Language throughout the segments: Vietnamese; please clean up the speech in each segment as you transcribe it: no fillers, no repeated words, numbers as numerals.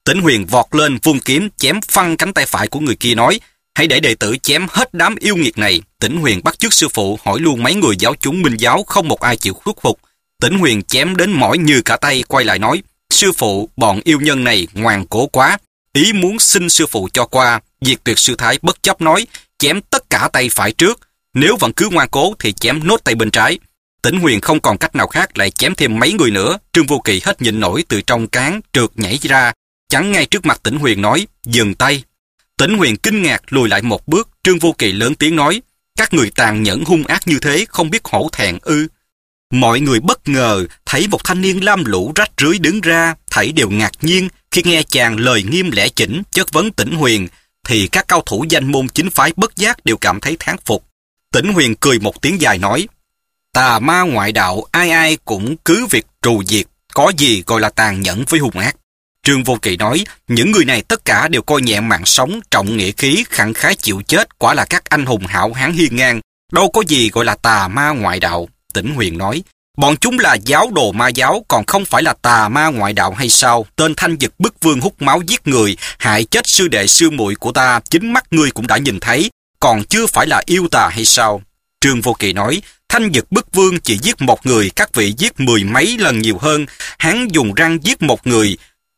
Tĩnh Huyền vọt lên vung kiếm chém phăng cánh tay phải của người kia, nói: hãy để đệ tử chém hết đám yêu nghiệt này. Tĩnh Huyền bắt chước sư phụ hỏi luôn mấy người giáo chúng Minh giáo, không một ai chịu khuất phục. Tĩnh Huyền chém đến mỏi như cả tay, quay lại nói: sư phụ, bọn yêu nhân này ngoan cố quá, ý muốn xin sư phụ cho qua. Diệt Tuyệt sư thái bất chấp nói: chém tất cả tay phải trước, nếu vẫn cứ ngoan cố thì chém nốt tay bên trái. Tĩnh Huyền không còn cách nào khác, lại chém thêm mấy người nữa. Trương Vô Kỵ hết nhịn nổi, từ trong cán trượt nhảy ra, chắn ngay trước mặt Tĩnh Huyền, nói: dừng tay. Tĩnh Huyền kinh ngạc lùi lại một bước. Trương Vô Kỵ lớn tiếng nói: các người tàn nhẫn hung ác như thế, không biết hổ thẹn ư? Mọi người bất ngờ thấy một thanh niên lam lũ rách rưới đứng ra, thảy đều ngạc nhiên khi nghe chàng lời nghiêm lẽ chỉnh chất vấn Tĩnh Huyền, thì các cao thủ danh môn chính phái bất giác đều cảm thấy thán phục. Tĩnh Huyền cười một tiếng dài nói: tà ma ngoại đạo ai ai cũng cứ việc trù diệt, có gì gọi là tàn nhẫn với hung ác. Trương Vô Kỵ nói: những người này tất cả đều coi nhẹ mạng sống, trọng nghĩa khí, khẳng khái chịu chết, quả là các anh hùng hảo hán hiên ngang, đâu có gì gọi là tà ma ngoại đạo. Tĩnh Huyền nói: bọn chúng là giáo đồ ma giáo, còn không phải là tà ma ngoại đạo hay sao? Tên Thanh Dực Bức Vương hút máu giết người, hại chết sư đệ sư muội của ta, chính mắt ngươi cũng đã nhìn thấy, còn chưa phải là yêu tà hay sao? Trương Vô Kỵ nói: Thanh Dực Bức Vương chỉ giết một người, các vị giết mười mấy lần nhiều hơn. Hắn dùng răng giết một người,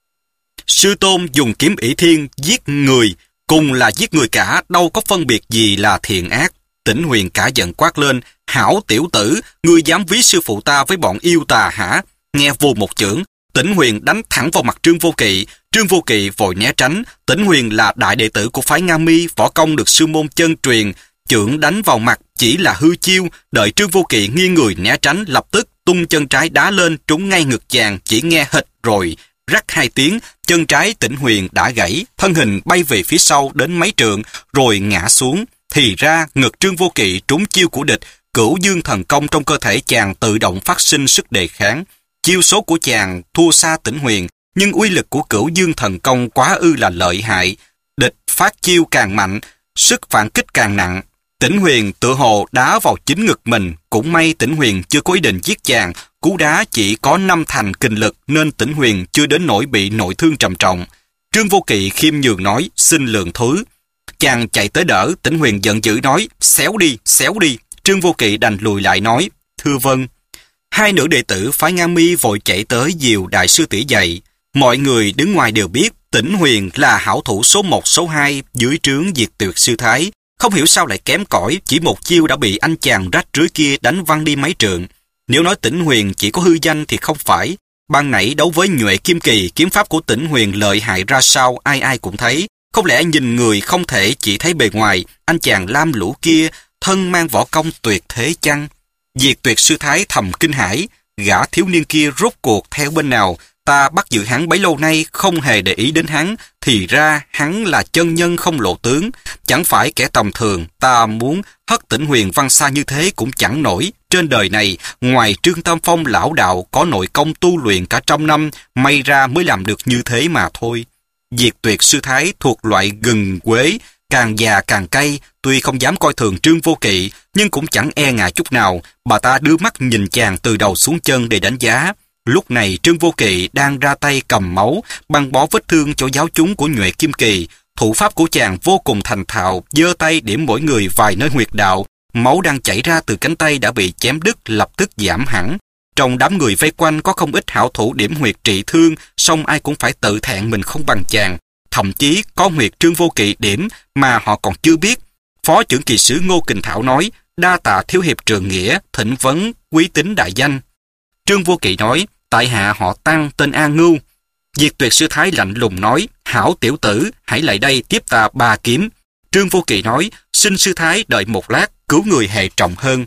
sư tôn dùng kiếm ỷ thiên giết người, cùng là giết người cả, đâu có phân biệt gì là thiện ác. Tĩnh Huyền cả giận quát lên: hảo tiểu tử, ngươi dám ví sư phụ ta với bọn yêu tà hả? Nghe vù một chưởng, Tĩnh Huyền đánh thẳng vào mặt Trương Vô Kỵ. Trương Vô Kỵ vội né tránh. Tĩnh Huyền là đại đệ tử của phái Nga Mi, võ công được sư môn chân truyền, chưởng đánh vào mặt chỉ là hư chiêu. Đợi Trương Vô Kỵ nghiêng người né tránh, lập tức tung chân trái đá lên trúng ngay ngực chàng, chỉ nghe hịch rồi rắc hai tiếng, chân trái Tĩnh Huyền đã gãy, thân hình bay về phía sau đến mấy trượng rồi ngã xuống. Thì ra ngực Trương Vô Kỵ trúng chiêu của địch, Cửu Dương thần công trong cơ thể chàng tự động phát sinh sức đề kháng. Chiêu số của chàng thua xa Tĩnh Huyền, nhưng uy lực của Cửu Dương thần công quá ư là lợi hại. Địch phát chiêu càng mạnh, sức phản kích càng nặng. Tĩnh Huyền tựa hồ đá vào chính ngực mình, cũng may Tĩnh Huyền chưa có ý định giết chàng, cú đá chỉ có 5 thành kình lực nên Tĩnh Huyền chưa đến nỗi bị nội thương trầm trọng. Trương Vô Kỵ khiêm nhường nói: xin lượng thứ. Chàng chạy tới đỡ, Tĩnh Huyền giận dữ nói: xéo đi, xéo đi. Trương Vô Kỵ đành lùi lại nói: thưa vâng. Hai nữ đệ tử phái Nga Mi vội chạy tới dìu đại sư tỷ dậy. Mọi người đứng ngoài đều biết Tĩnh Huyền là hảo thủ số 1 số 2 dưới trướng Diệt Tuyệt sư thái, không hiểu sao lại kém cỏi, chỉ một chiêu đã bị anh chàng rách rưới kia đánh văng đi mấy trượng. Nếu nói Tĩnh Huyền chỉ có hư danh thì không phải. Ban nãy đấu với Nhuệ Kim Kỳ, kiếm pháp của Tĩnh Huyền lợi hại ra sao ai ai cũng thấy. Không lẽ nhìn người không thể chỉ thấy bề ngoài, anh chàng lam lũ kia thân mang võ công tuyệt thế chăng? Diệt Tuyệt sư thái thầm kinh hãi, gã thiếu niên kia rốt cuộc theo bên nào? Ta bắt giữ hắn bấy lâu nay không hề để ý đến hắn, thì ra hắn là chân nhân không lộ tướng, chẳng phải kẻ tầm thường. Ta muốn hất Tĩnh Huyền văng xa như thế cũng chẳng nổi. Trên đời này, ngoài Trương Tam Phong lão đạo có nội công tu luyện cả trăm năm, may ra mới làm được như thế mà thôi. Diệt Tuyệt sư thái thuộc loại gừng quế, càng già càng cay, tuy không dám coi thường Trương Vô Kỵ, nhưng cũng chẳng e ngại chút nào. Bà ta đưa mắt nhìn chàng từ đầu xuống chân để đánh giá. Lúc này Trương Vô Kỵ đang ra tay cầm máu, băng bó vết thương cho giáo chúng của Nhuệ Kim Kỳ. Thủ pháp của chàng vô cùng thành thạo, giơ tay điểm mỗi người vài nơi huyệt đạo. Máu đang chảy ra từ cánh tay đã bị chém đứt, lập tức giảm hẳn. Trong đám người vây quanh có không ít hảo thủ điểm huyệt trị thương, song ai cũng phải tự thẹn mình không bằng chàng. Thậm chí có huyệt Trương Vô Kỵ điểm mà họ còn chưa biết. Phó trưởng kỳ sứ Ngô Kình Thảo nói: đa tạ thiếu hiệp trường nghĩa, thỉnh vấn quý tính đại danh. Trương Vô Kỵ nói: tại hạ họ Tăng, tên A Ngưu. Diệt Tuyệt sư thái lạnh lùng nói: hảo tiểu tử, hãy lại đây tiếp ta 3 kiếm. Trương Vô Kỵ nói: xin sư thái đợi một lát, cứu người hệ trọng hơn.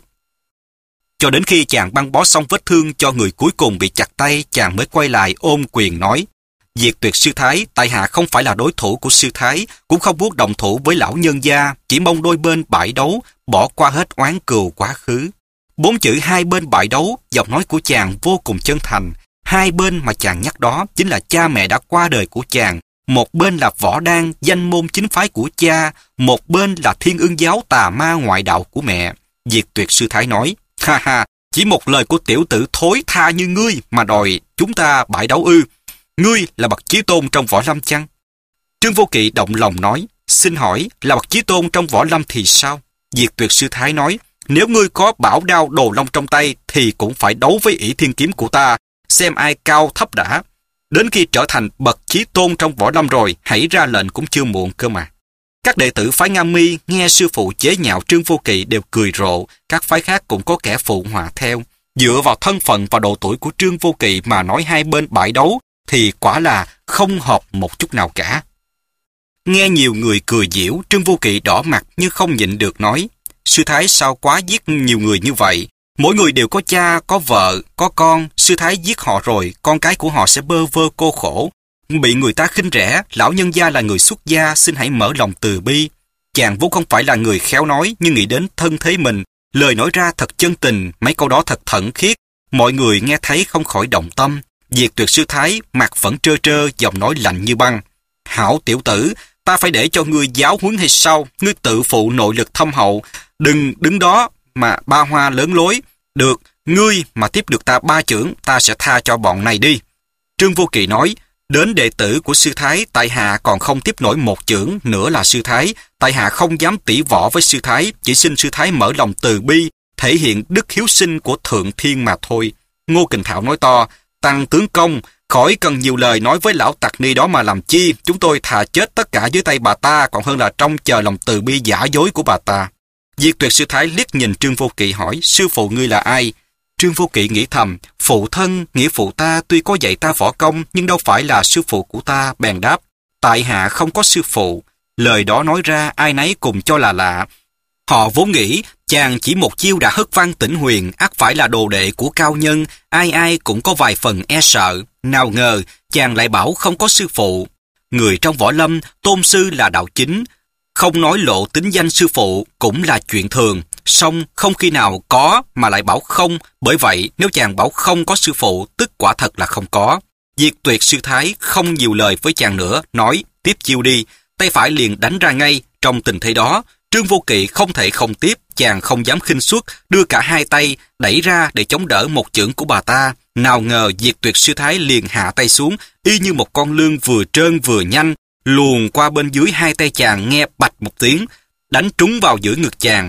Cho đến khi chàng băng bó xong vết thương cho người cuối cùng bị chặt tay, chàng mới quay lại ôm quyền nói: Diệt Tuyệt sư thái, tại hạ không phải là đối thủ của sư thái, cũng không muốn đồng thủ với lão nhân gia, chỉ mong đôi bên bãi đấu, bỏ qua hết oán cừu quá khứ. 4 chữ hai bên bãi đấu, giọng nói của chàng vô cùng chân thành. Hai bên mà chàng nhắc đó chính là cha mẹ đã qua đời của chàng. Một bên là Võ Đan, danh môn chính phái của cha, một bên là Thiên Ưng giáo tà ma ngoại đạo của mẹ. Diệt Tuyệt sư thái nói: ha ha, chỉ một lời của tiểu tử thối tha như ngươi mà đòi chúng ta bãi đấu ư? Ngươi là bậc chí tôn trong võ lâm chăng? Trương Vô Kỵ động lòng nói, xin hỏi là bậc chí tôn trong võ lâm thì sao? Diệt Tuyệt Sư Thái nói, nếu ngươi có bảo đao đồ long trong tay thì cũng phải đấu với ỷ thiên kiếm của ta, xem ai cao thấp đã. Đến khi trở thành bậc chí tôn trong võ lâm rồi, hãy ra lệnh cũng chưa muộn cơ mà. Các đệ tử phái Nga Mi nghe sư phụ chế nhạo Trương Vô Kỵ đều cười rộ, các phái khác cũng có kẻ phụ họa theo. Dựa vào thân phận và độ tuổi của Trương Vô Kỵ mà nói hai bên bãi đấu thì quả là không hợp một chút nào cả. Nghe nhiều người cười giễu, Trương Vô Kỵ đỏ mặt nhưng không nhịn được nói, sư thái sao quá giết nhiều người như vậy? Mỗi người đều có cha, có vợ, có con, sư thái giết họ rồi, con cái của họ sẽ bơ vơ cô khổ. Bị người ta khinh rẻ, lão nhân gia là người xuất gia, xin hãy mở lòng từ bi. Chàng vốn không phải là người khéo nói, nhưng nghĩ đến thân thế mình, lời nói ra thật chân tình, mấy câu đó thật thẫn khiết. Mọi người nghe thấy không khỏi động tâm. Diệt Tuyệt Sư Thái, mặt vẫn trơ trơ, giọng nói lạnh như băng. Hảo tiểu tử, ta phải để cho ngươi giáo huấn hay sao? Ngươi tự phụ nội lực thâm hậu, đừng đứng đó mà ba hoa lớn lối. Được, ngươi mà tiếp được ta 3 chưởng, ta sẽ tha cho bọn này đi. Trương Vô Kỵ nói, đến đệ tử của sư thái, tại hạ còn không tiếp nổi 1 chưởng, nữa là sư thái. Tại hạ không dám tỷ võ với sư thái, chỉ xin sư thái mở lòng từ bi, thể hiện đức hiếu sinh của thượng thiên mà thôi. Ngô Kình Thảo nói to, tăng tướng công, khỏi cần nhiều lời nói với lão tặc ni đó mà làm chi, chúng tôi thà chết tất cả dưới tay bà ta, còn hơn là trông chờ lòng từ bi giả dối của bà ta. Diệt Tuyệt Sư Thái liếc nhìn Trương Vô Kỵ hỏi, sư phụ ngươi là ai? Trương Vô Kỵ nghĩ thầm, phụ thân, nghĩa phụ ta tuy có dạy ta võ công, nhưng đâu phải là sư phụ của ta, bèn đáp, tại hạ không có sư phụ. Lời đó nói ra, ai nấy cùng cho là lạ. Họ vốn nghĩ, chàng chỉ một chiêu đã hất văng Tĩnh Huyền, ắt phải là đồ đệ của cao nhân, ai ai cũng có vài phần e sợ. Nào ngờ, chàng lại bảo không có sư phụ. Người trong võ lâm, tôn sư là đạo chính, không nói lộ tính danh sư phụ cũng là chuyện thường, song không khi nào có mà lại bảo không, bởi vậy nếu chàng bảo không có sư phụ, tức quả thật là không có. Diệt Tuyệt Sư Thái không nhiều lời với chàng nữa, nói tiếp chiêu đi, tay phải liền đánh ra ngay. Trong tình thế đó, Trương Vô Kỵ không thể không tiếp, chàng không dám khinh suất, đưa cả hai tay đẩy ra để chống đỡ một chưởng của bà ta. Nào ngờ Diệt Tuyệt Sư Thái liền hạ tay xuống, y như một con lươn vừa trơn vừa nhanh, luồn qua bên dưới hai tay chàng, nghe bạch một tiếng, đánh trúng vào giữa ngực chàng.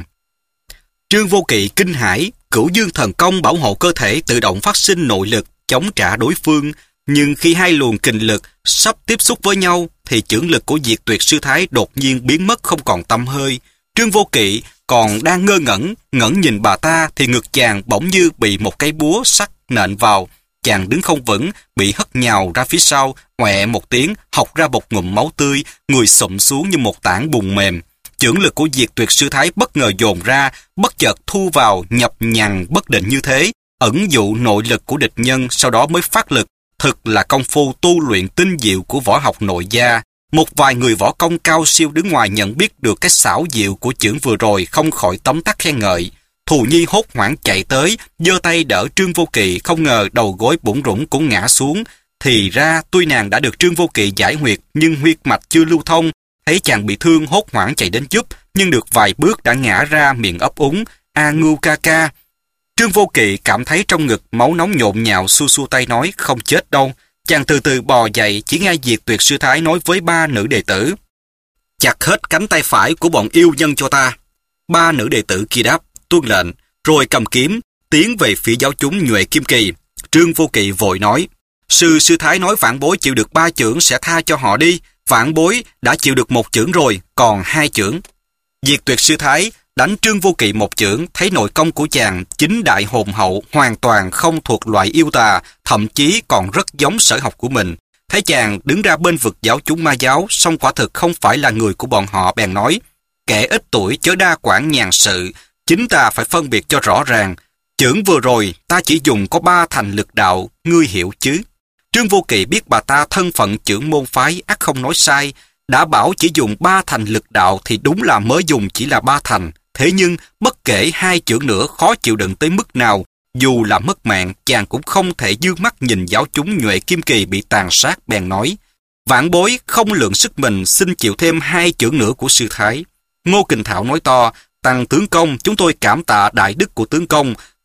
Trương Vô Kỵ kinh hãi, Cửu Dương Thần Công bảo hộ cơ thể tự động phát sinh nội lực chống trả đối phương, nhưng khi hai luồng kình lực sắp tiếp xúc với nhau thì chưởng lực của Diệt Tuyệt Sư Thái đột nhiên biến mất không còn tăm hơi. Trương Vô Kỵ còn đang ngơ ngẩn nhìn bà ta thì ngực chàng bỗng như bị một cây búa sắt nện vào. Chàng đứng không vững, bị hất nhào ra phía sau, oẹ một tiếng, hộc ra một ngụm máu tươi, người xụm xuống như một tảng bùn mềm. Chưởng lực của Diệt Tuyệt Sư Thái bất ngờ dồn ra, bất chợt thu vào, nhập nhằn bất định như thế, ẩn dụ nội lực của địch nhân, sau đó mới phát lực. Thực là công phu tu luyện tinh diệu của võ học nội gia. Một vài người võ công cao siêu đứng ngoài nhận biết được cái xảo diệu của chưởng vừa rồi, không khỏi tấm tắc khen ngợi. Thù Nhi hốt hoảng chạy tới, giơ tay đỡ Trương Vô Kỵ, không ngờ đầu gối bủn rủn cũng ngã xuống. Thì ra tuy nàng đã được Trương Vô Kỵ giải huyệt, nhưng huyết mạch chưa lưu thông. Thấy chàng bị thương, hốt hoảng chạy đến giúp, nhưng được vài bước đã ngã ra, miệng ấp úng, a ngưu ca ca. Trương Vô Kỵ cảm thấy trong ngực máu nóng nhộn nhạo, xua xua tay nói không chết đâu. Chàng từ từ bò dậy, chỉ nghe Diệt Tuyệt Sư Thái nói với 3 nữ đệ tử, chặt hết cánh tay phải của bọn yêu nhân cho ta. 3 nữ đệ tử kia đáp tuân lệnh, rồi cầm kiếm tiến về phía giáo chúng Nhuệ Kim Kỳ. Trương Vô Kỵ vội nói, sư thái nói vãn bối chịu được 3 chưởng sẽ tha cho họ đi. Vãn bối đã chịu được 1 chưởng rồi, còn 2 chưởng. Diệt Tuyệt Sư Thái đánh Trương Vô Kỵ 1 chưởng, thấy nội công của chàng chính đại hồn hậu, hoàn toàn không thuộc loại yêu tà, thậm chí còn rất giống sở học của mình. Thấy chàng đứng ra bên vực giáo chúng ma giáo, song quả thực không phải là người của bọn họ, bèn nói, kẻ ít tuổi chớ đa quản nhàn sự, chính ta phải phân biệt cho rõ ràng. Chưởng vừa rồi ta chỉ dùng có 3 thành lực đạo, ngươi hiểu chứ? Trương Vô Kỵ biết bà ta thân phận trưởng môn phái, ắt không nói sai, đã bảo chỉ dùng 3 thành lực đạo thì đúng là mới dùng chỉ là 3 thành. Thế nhưng bất kể 2 chưởng nữa khó chịu đựng tới mức nào, dù là mất mạng, chàng cũng không thể dương mắt nhìn giáo chúng Nhuệ Kim Kỳ bị tàn sát, bèn nói, vãn bối không lượng sức mình, xin chịu thêm 2 chưởng nữa của sư thái. Ngô Kình Thảo nói to, tăng tướng công, chúng tôi cảm tạ đại đức của tướng công,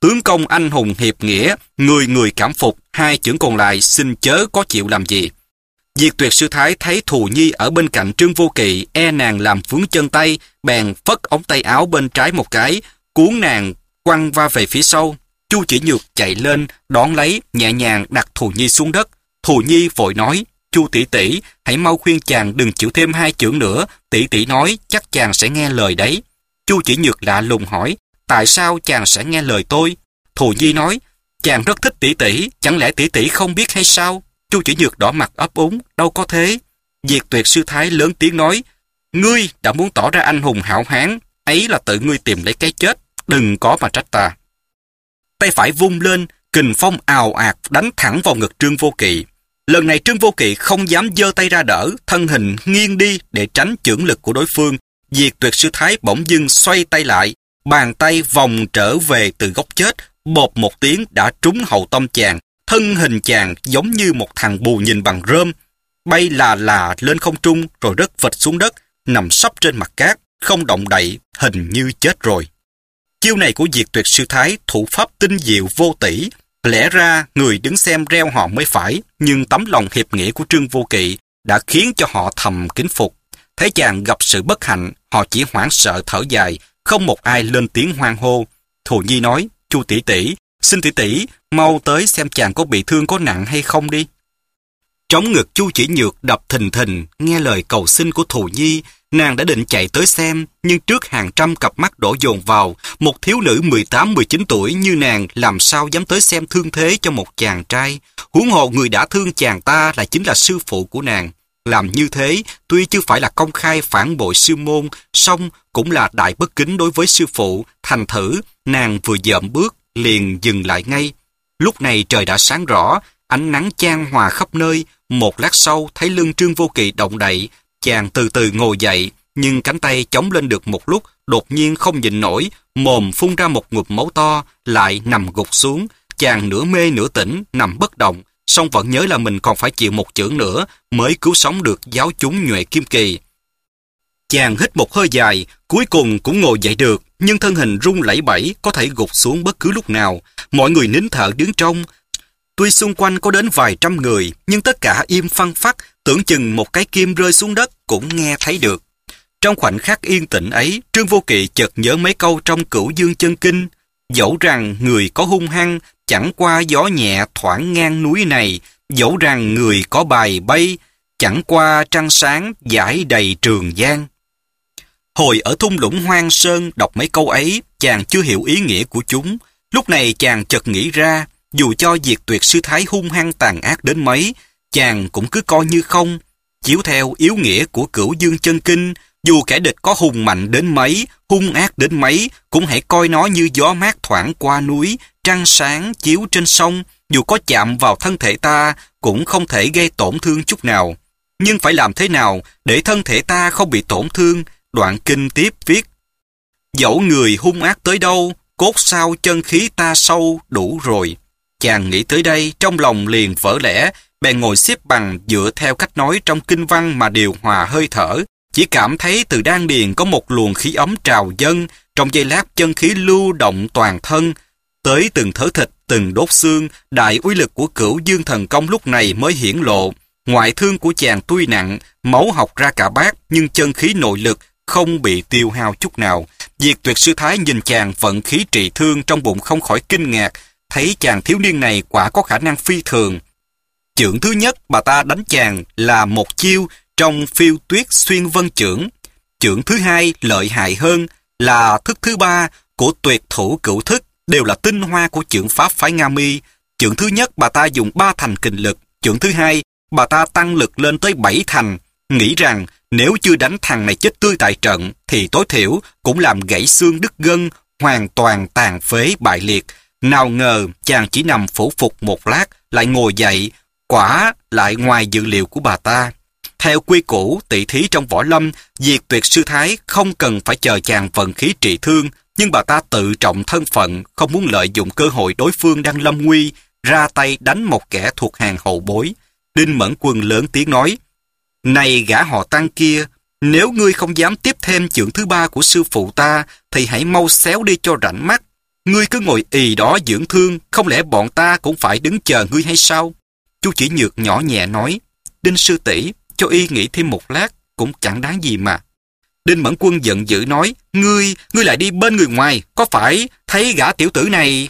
Tướng công anh hùng hiệp nghĩa, người người cảm phục, hai chưởng còn lại xin chớ có chịu làm gì. Diệt Tuyệt sư thái thấy Thù Nhi ở bên cạnh Trương Vô Kỵ, e nàng làm vướng chân tay, bèn phất ống tay áo bên trái một cái, cuốn nàng quăng va về phía sau. Chu Chỉ Nhược chạy lên, đón lấy, nhẹ nhàng đặt Thù Nhi xuống đất. Thù Nhi vội nói, Chu tỷ tỷ, hãy mau khuyên chàng đừng chịu thêm hai chưởng nữa, tỷ tỷ nói chắc chàng sẽ nghe lời đấy. Chu Chỉ Nhược lạ lùng hỏi, tại sao chàng sẽ nghe lời tôi? Thù Nhi nói, chàng rất thích tỷ tỷ, chẳng lẽ tỷ tỷ không biết hay sao? Chu Chỉ Nhược đỏ mặt ấp úng, đâu có thế. Diệt Tuyệt sư thái lớn tiếng nói, ngươi đã muốn tỏ ra anh hùng hảo hán, ấy là tự ngươi tìm lấy cái chết, đừng có mà trách ta. Tay phải vung lên, kình phong ào ạt đánh thẳng vào ngực Trương Vô Kỵ. Lần này Trương Vô Kỵ không dám giơ tay ra đỡ, thân hình nghiêng đi để tránh chưởng lực của đối phương. Diệt Tuyệt sư thái bỗng dưng xoay tay lại, bàn tay vòng trở về từ góc chết, bột một tiếng đã trúng hậu tâm chàng. Thân hình chàng giống như một thằng bù nhìn bằng rơm, bay là lên không trung rồi rớt phịch xuống đất, nằm sấp trên mặt cát, không động đậy, hình như chết rồi. Chiêu này của Diệt Tuyệt sư thái thủ pháp tinh diệu vô tỷ, lẽ ra người đứng xem reo hò mới phải, nhưng tấm lòng hiệp nghĩa của Trương Vô Kỵ đã khiến cho họ thầm kính phục. Thấy chàng gặp sự bất hạnh, họ chỉ hoảng sợ thở dài, không một ai lên tiếng hoan hô. Thù Nhi nói, Chu tỷ tỷ, xin tỷ tỷ mau tới xem chàng có bị thương có nặng hay không đi. Trống ngực Chu Chỉ Nhược đập thình thình, nghe lời cầu xin của Thù Nhi, nàng đã định chạy tới xem, nhưng trước hàng trăm cặp mắt đổ dồn vào, một thiếu nữ 18-19 tuổi như nàng làm sao dám tới xem thương thế cho một chàng trai, huống hồ người đã thương chàng ta chính là sư phụ của nàng. Làm như thế, tuy chưa phải là công khai phản bội sư môn, song cũng là đại bất kính đối với sư phụ, thành thử, nàng vừa dậm bước, liền dừng lại ngay. Lúc này trời đã sáng rõ, ánh nắng chan hòa khắp nơi, một lát sau thấy lưng Trương Vô Kỵ động đậy, chàng từ từ ngồi dậy, nhưng cánh tay chống lên được một lúc, đột nhiên không nhịn nổi, mồm phun ra một ngụm máu to, lại nằm gục xuống, chàng nửa mê nửa tỉnh, nằm bất động, song vẫn nhớ là mình còn phải chịu một chưởng nữa mới cứu sống được giáo chúng Nhuệ Kim Kỳ. Chàng hít một hơi dài, cuối cùng cũng ngồi dậy được, nhưng thân hình run lẩy bẩy, có thể gục xuống bất cứ lúc nào. Mọi người nín thở đứng trông. Tuy xung quanh có đến vài trăm người, nhưng tất cả im phăng phắc, tưởng chừng một cái kim rơi xuống đất cũng nghe thấy được. Trong khoảnh khắc yên tĩnh ấy, Trương Vô Kỵ chợt nhớ mấy câu trong Cửu Dương Chân Kinh. Dẫu rằng người có hung hăng, chẳng qua gió nhẹ thoảng ngang núi này, dẫu rằng người có bài bay, chẳng qua trăng sáng dải đầy Trường Giang. Hồi ở thung lũng Hoang Sơn đọc mấy câu ấy, chàng chưa hiểu ý nghĩa của chúng. Lúc này chàng chợt nghĩ ra, dù cho Diệt Tuyệt sư thái hung hăng tàn ác đến mấy, chàng cũng cứ coi như không. Chiếu theo yếu nghĩa của Cửu Dương Chân Kinh, dù kẻ địch có hùng mạnh đến mấy, hung ác đến mấy, cũng hãy coi nó như gió mát thoảng qua núi, trăng sáng chiếu trên sông, dù có chạm vào thân thể ta, cũng không thể gây tổn thương chút nào. Nhưng phải làm thế nào để thân thể ta không bị tổn thương? Đoạn kinh tiếp viết, dẫu người hung ác tới đâu, cốt sao chân khí ta sâu đủ rồi. Chàng nghĩ tới đây, trong lòng liền vỡ lẽ, bèn ngồi xếp bằng dựa theo cách nói trong kinh văn mà điều hòa hơi thở. Chỉ cảm thấy từ đan điền có một luồng khí ấm trào dâng, trong giây lát chân khí lưu động toàn thân, tới từng thớ thịt, từng đốt xương, đại uy lực của Cửu Dương thần công lúc này mới hiển lộ. Ngoại thương của chàng tuy nặng, máu học ra cả bát, nhưng chân khí nội lực không bị tiêu hao chút nào. Diệt Tuyệt sư thái nhìn chàng vận khí trị thương trong bụng không khỏi kinh ngạc, thấy chàng thiếu niên này quả có khả năng phi thường. Chưởng thứ nhất bà ta đánh chàng là một chiêu trong Phiêu Tuyết Xuyên Vân chưởng. Chưởng thứ hai lợi hại hơn là thức thứ ba của Tuyệt Thủ Cửu Thức, đều là tinh hoa của chưởng pháp phái Nga Mi. Chưởng thứ nhất bà ta dùng 3 thành kình lực, chưởng thứ hai bà ta tăng lực lên tới 7 thành, nghĩ rằng nếu chưa đánh thằng này chết tươi tại trận thì tối thiểu cũng làm gãy xương đứt gân, hoàn toàn tàn phế bại liệt. Nào ngờ chàng chỉ nằm phủ phục một lát lại ngồi dậy, quả lại ngoài dự liệu của bà ta. Theo quy củ tỷ thí trong võ lâm, Diệt Tuyệt sư thái không cần phải chờ chàng vận khí trị thương, nhưng bà ta tự trọng thân phận, không muốn lợi dụng cơ hội đối phương đang lâm nguy, ra tay đánh một kẻ thuộc hàng hậu bối. Đinh Mẫn Quân lớn tiếng nói, này gã họ Tăng kia, nếu ngươi không dám tiếp thêm chưởng thứ ba của sư phụ ta, thì hãy mau xéo đi cho rảnh mắt. Ngươi cứ ngồi ì đó dưỡng thương, không lẽ bọn ta cũng phải đứng chờ ngươi hay sao? Chu Chỉ Nhược nhỏ nhẹ nói, Đinh sư tỷ, cho y nghỉ thêm một lát, cũng chẳng đáng gì mà. Đinh Mẫn Quân giận dữ nói, ngươi lại đi bên người ngoài, có phải thấy gã tiểu tử này...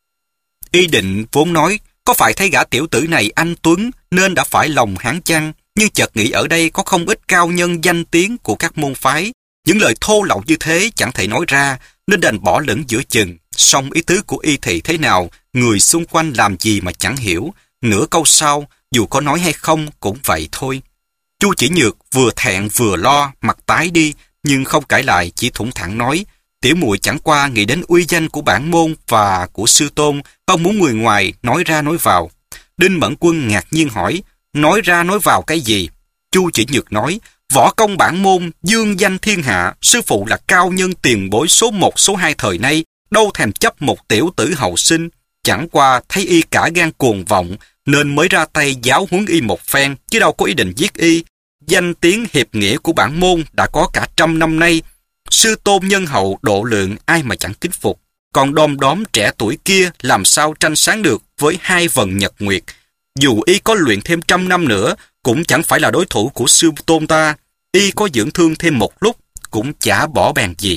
Y định vốn nói, có phải thấy gã tiểu tử này anh tuấn nên đã phải lòng hắn chăng, nhưng chợt nghĩ ở đây có không ít cao nhân danh tiếng của các môn phái. Những lời thô lậu như thế chẳng thể nói ra, nên đành bỏ lửng giữa chừng. Song ý tứ của y thị thế nào, người xung quanh làm gì mà chẳng hiểu. Nửa câu sau, dù có nói hay không cũng vậy thôi. Chu Chỉ Nhược vừa thẹn vừa lo, mặt tái đi, nhưng không cãi lại, chỉ thủng thẳng nói, tiểu muội chẳng qua nghĩ đến uy danh của bản môn và của sư tôn, không muốn người ngoài nói ra nói vào. Đinh Mẫn Quân ngạc nhiên hỏi, nói ra nói vào cái gì? Chu Chỉ Nhược nói, võ công bản môn, dương danh thiên hạ, sư phụ là cao nhân tiền bối số 1 số 2 thời nay, đâu thèm chấp một tiểu tử hậu sinh. Chẳng qua thấy y cả gan cuồng vọng, nên mới ra tay giáo huấn y một phen, chứ đâu có ý định giết y. Danh tiếng hiệp nghĩa của bản môn đã có cả 100 năm nay. Sư tôn nhân hậu độ lượng ai mà chẳng kính phục. Còn đom đóm trẻ tuổi kia làm sao tranh sáng được với 2 vầng nhật nguyệt. Dù y có luyện thêm 100 năm nữa, cũng chẳng phải là đối thủ của sư tôn ta. Y có dưỡng thương thêm một lúc, cũng chả bỏ bèn gì.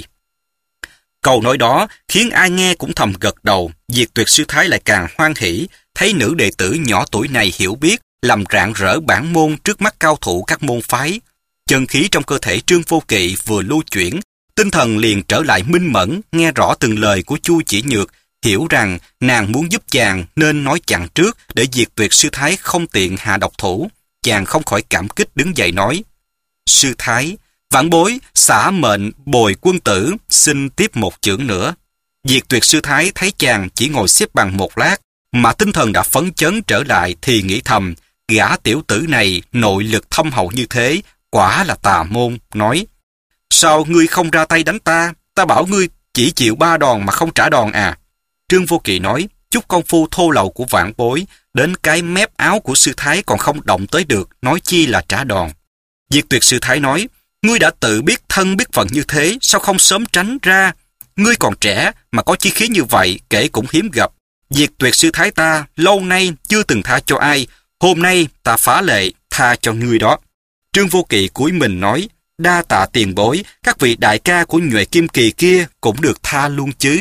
Câu nói đó khiến ai nghe cũng thầm gật đầu. Diệt Tuyệt sư thái lại càng hoan hỉ, thấy nữ đệ tử nhỏ tuổi này hiểu biết, làm rạng rỡ bản môn trước mắt cao thủ các môn phái. Chân khí trong cơ thể Trương Vô Kỵ vừa lưu chuyển, tinh thần liền trở lại minh mẫn, nghe rõ từng lời của Chu Chỉ Nhược, hiểu rằng nàng muốn giúp chàng nên nói chặn trước để Diệt Tuyệt sư thái không tiện hạ độc thủ. Chàng không khỏi cảm kích đứng dậy nói, sư thái, vãn bối xả mệnh bồi quân tử, xin tiếp một chưởng nữa. Diệt Tuyệt sư thái thấy chàng chỉ ngồi xếp bằng một lát, mà tinh thần đã phấn chấn trở lại thì nghĩ thầm, gã tiểu tử này nội lực thâm hậu như thế, quả là tà môn, nói, sao ngươi không ra tay đánh ta? Ta bảo ngươi chỉ chịu 3 đòn mà không trả đòn à? Trương Vô Kỵ nói, chút công phu thô lậu của vãn bối, đến cái mép áo của sư thái còn không động tới được, nói chi là trả đòn. Diệt Tuyệt sư thái nói, ngươi đã tự biết thân biết phận như thế, sao không sớm tránh ra? Ngươi còn trẻ mà có chí khí như vậy, kể cũng hiếm gặp. Diệt Tuyệt sư thái ta lâu nay chưa từng tha cho ai, hôm nay ta phá lệ tha cho ngươi đó. Trương Vô Kỵ cúi mình nói, đa tạ tiền bối, các vị đại ca của Nhuệ Kim Kỳ kia cũng được tha luôn chứ.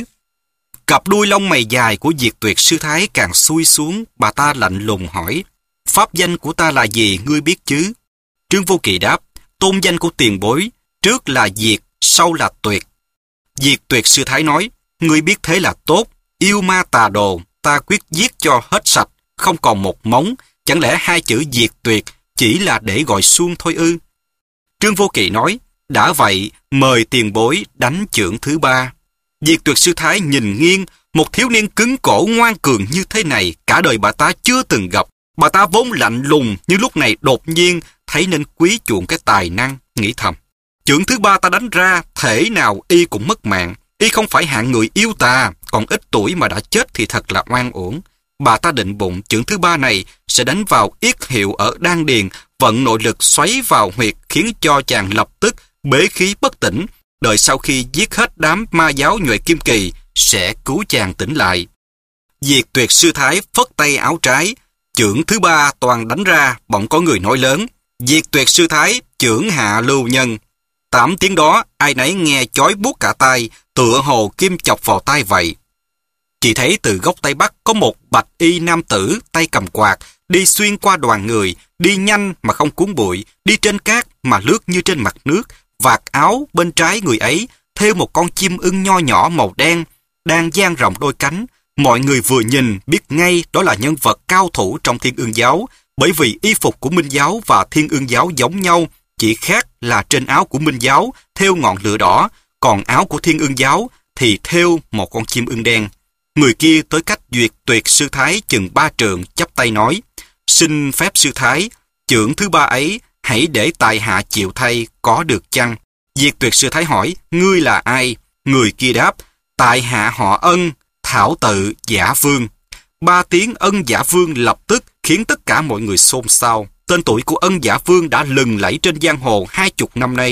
Cặp đuôi lông mày dài của Diệt Tuyệt sư thái càng xuôi xuống, bà ta lạnh lùng hỏi, pháp danh của ta là gì ngươi biết chứ? Trương Vô Kỵ đáp, tôn danh của tiền bối, trước là Diệt, sau là Tuyệt. Diệt Tuyệt sư thái nói, ngươi biết thế là tốt, yêu ma tà đồ, ta quyết giết cho hết sạch, không còn một móng, chẳng lẽ 2 chữ Diệt Tuyệt chỉ là để gọi suông thôi ư? Trương Vô Kỵ nói, đã vậy, mời tiền bối đánh chưởng thứ 3. Diệt Tuyệt sư thái nhìn nghiêng, một thiếu niên cứng cổ ngoan cường như thế này, cả đời bà ta chưa từng gặp. Bà ta vốn lạnh lùng, nhưng lúc này đột nhiên thấy nên quý chuộng cái tài năng, nghĩ thầm. Chưởng thứ 3 ta đánh ra, thể nào y cũng mất mạng. Y không phải hạng người yêu tà, còn ít tuổi mà đã chết thì thật là oan uổng. Bà ta định bụng chưởng thứ 3 này sẽ đánh vào yết hiệu ở đan điền, vận nội lực xoáy vào huyệt khiến cho chàng lập tức bế khí bất tỉnh. Đợi sau khi giết hết đám ma giáo Nhuệ Kim Kỳ sẽ cứu chàng tỉnh lại. Diệt Tuyệt sư thái phất tay áo trái, chưởng thứ 3 toàn đánh ra, bỗng có người nói lớn, Diệt Tuyệt sư thái chưởng hạ lưu nhân. 8 tiếng đó ai nấy nghe chói buốt cả tai, tựa hồ kim chọc vào tai vậy. Chỉ thấy từ góc Tây Bắc có một bạch y nam tử tay cầm quạt, đi xuyên qua đoàn người, đi nhanh mà không cuốn bụi, đi trên cát mà lướt như trên mặt nước. Vạt áo bên trái người ấy thêu một con chim ưng nho nhỏ màu đen, đang dang rộng đôi cánh. Mọi người vừa nhìn biết ngay đó là nhân vật cao thủ trong Thiên Ương giáo, bởi vì y phục của Minh giáo và Thiên Ương giáo giống nhau, chỉ khác là trên áo của Minh giáo thêu ngọn lửa đỏ, còn áo của Thiên Ương giáo thì thêu một con chim ưng đen. Người kia tới cách Diệt Tuyệt sư thái chừng 3 trượng, chắp tay nói, xin phép sư thái, chưởng thứ 3 ấy hãy để tại hạ chịu thay, có được chăng? Diệt Tuyệt sư thái hỏi, ngươi là ai? Người kia đáp, tại hạ họ Ân, thảo tự Giả Vương. 3 tiếng Ân Giả Vương lập tức khiến tất cả mọi người xôn xao. Tên tuổi của Ân Giả Vương đã lừng lẫy trên giang hồ 20 năm nay,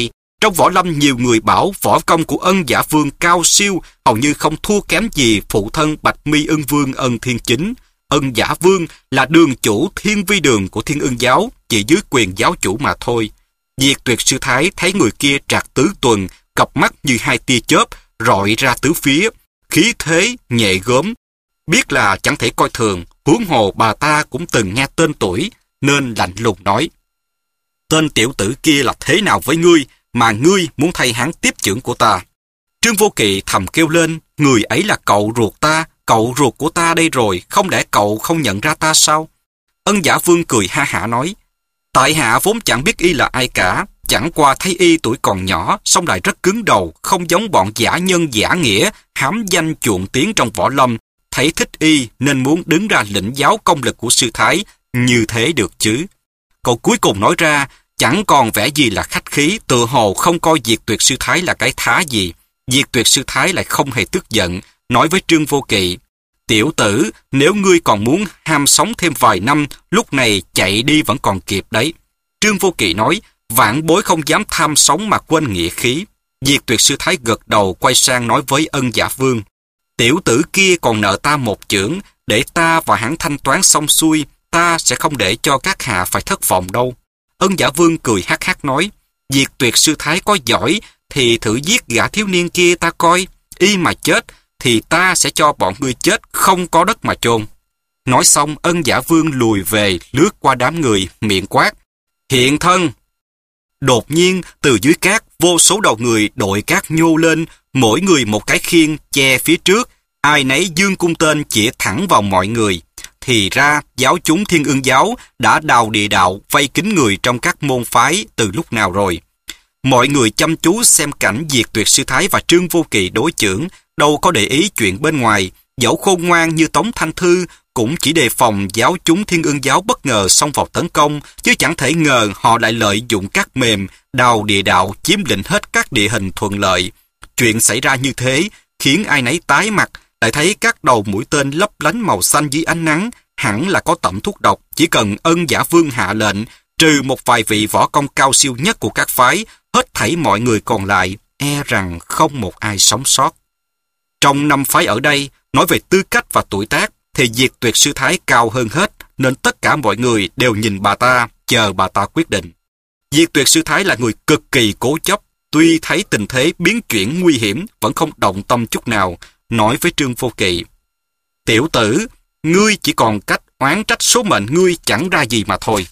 Trong võ lâm nhiều người bảo võ công của Ân Giả Vương cao siêu, hầu như không thua kém gì phụ thân Bạch Mi Ưng Vương Ân Thiên Chính. Ân Giả Vương là đường chủ Thiên Vi Đường của Thiên Ưng giáo, chỉ dưới quyền giáo chủ mà thôi. Diệt Tuyệt Sư Thái thấy người kia trạc tứ tuần, cặp mắt như hai tia chớp, rọi ra tứ phía, khí thế nhẹ gớm. Biết là chẳng thể coi thường, huống hồ bà ta cũng từng nghe tên tuổi, nên lạnh lùng nói: tên tiểu tử kia là thế nào với ngươi, mà ngươi muốn thay hắn tiếp chưởng của ta? Trương Vô Kỵ thầm kêu lên: người ấy là cậu ruột ta, cậu ruột của ta đây rồi, không lẽ cậu không nhận ra ta sao? Ân Giả Vương cười ha hả nói: tại hạ vốn chẳng biết y là ai cả, chẳng qua thấy y tuổi còn nhỏ, song lại rất cứng đầu, không giống bọn giả nhân giả nghĩa, hám danh chuộng tiếng trong võ lâm. Thấy thích y nên muốn đứng ra lĩnh giáo công lực của sư thái, như thế được chứ? Câu cuối cùng nói ra chẳng còn vẻ gì là khách khí, tự hồ không coi Diệt Tuyệt Sư Thái là cái thá gì. Diệt Tuyệt Sư Thái lại không hề tức giận, nói với Trương Vô Kỵ: tiểu tử, nếu ngươi còn muốn ham sống thêm vài năm, lúc này chạy đi vẫn còn kịp đấy. Trương Vô Kỵ nói: vạn bối không dám tham sống mà quên nghĩa khí. Diệt Tuyệt Sư Thái gật đầu, quay sang nói với Ân Giả Vương: tiểu tử kia còn nợ ta một chưởng, để ta và hắn thanh toán xong xuôi, ta sẽ không để cho các hạ phải thất vọng đâu. Ân Giả Vương cười hắc hắc nói: Diệt Tuyệt Sư Thái có giỏi thì thử giết gã thiếu niên kia ta coi, y mà chết thì ta sẽ cho bọn ngươi chết không có đất mà chôn. Nói xong, Ân Giả Vương lùi về, lướt qua đám người, miệng quát: hiện thân! Đột nhiên, từ dưới cát, vô số đầu người đội cát nhô lên, mỗi người một cái khiên che phía trước, ai nấy giương cung tên chĩa thẳng vào mọi người. Thì ra, giáo chúng Thiên Ưng giáo đã đào địa đạo vây kín người trong các môn phái từ lúc nào rồi. Mọi người chăm chú xem cảnh Diệt Tuyệt Sư Thái và Trương Vô Kỵ đối chưởng, đâu có để ý chuyện bên ngoài. Dẫu khôn ngoan như Tống Thanh Thư cũng chỉ đề phòng giáo chúng Thiên Ưng giáo bất ngờ xông vào tấn công, chứ chẳng thể ngờ họ lại lợi dụng các mềm, đào địa đạo chiếm lĩnh hết các địa hình thuận lợi. Chuyện xảy ra như thế khiến ai nấy tái mặt, lại thấy các đầu mũi tên lấp lánh màu xanh dưới ánh nắng, hẳn là có tẩm thuốc độc. Chỉ cần Ân Giả Vương hạ lệnh, trừ một vài vị võ công cao siêu nhất của các phái, hết thảy mọi người còn lại e rằng không một ai sống sót. Trong 5 phái ở đây, nói về tư cách và tuổi tác thì Diệt Tuyệt Sư Thái cao hơn hết, nên tất cả mọi người đều nhìn bà ta, chờ bà ta quyết định. Diệt Tuyệt Sư Thái là người cực kỳ cố chấp, tuy thấy tình thế biến chuyển nguy hiểm vẫn không động tâm chút nào, nói với Trương Vô Kỵ: tiểu tử, ngươi chỉ còn cách oán trách số mệnh ngươi chẳng ra gì mà thôi.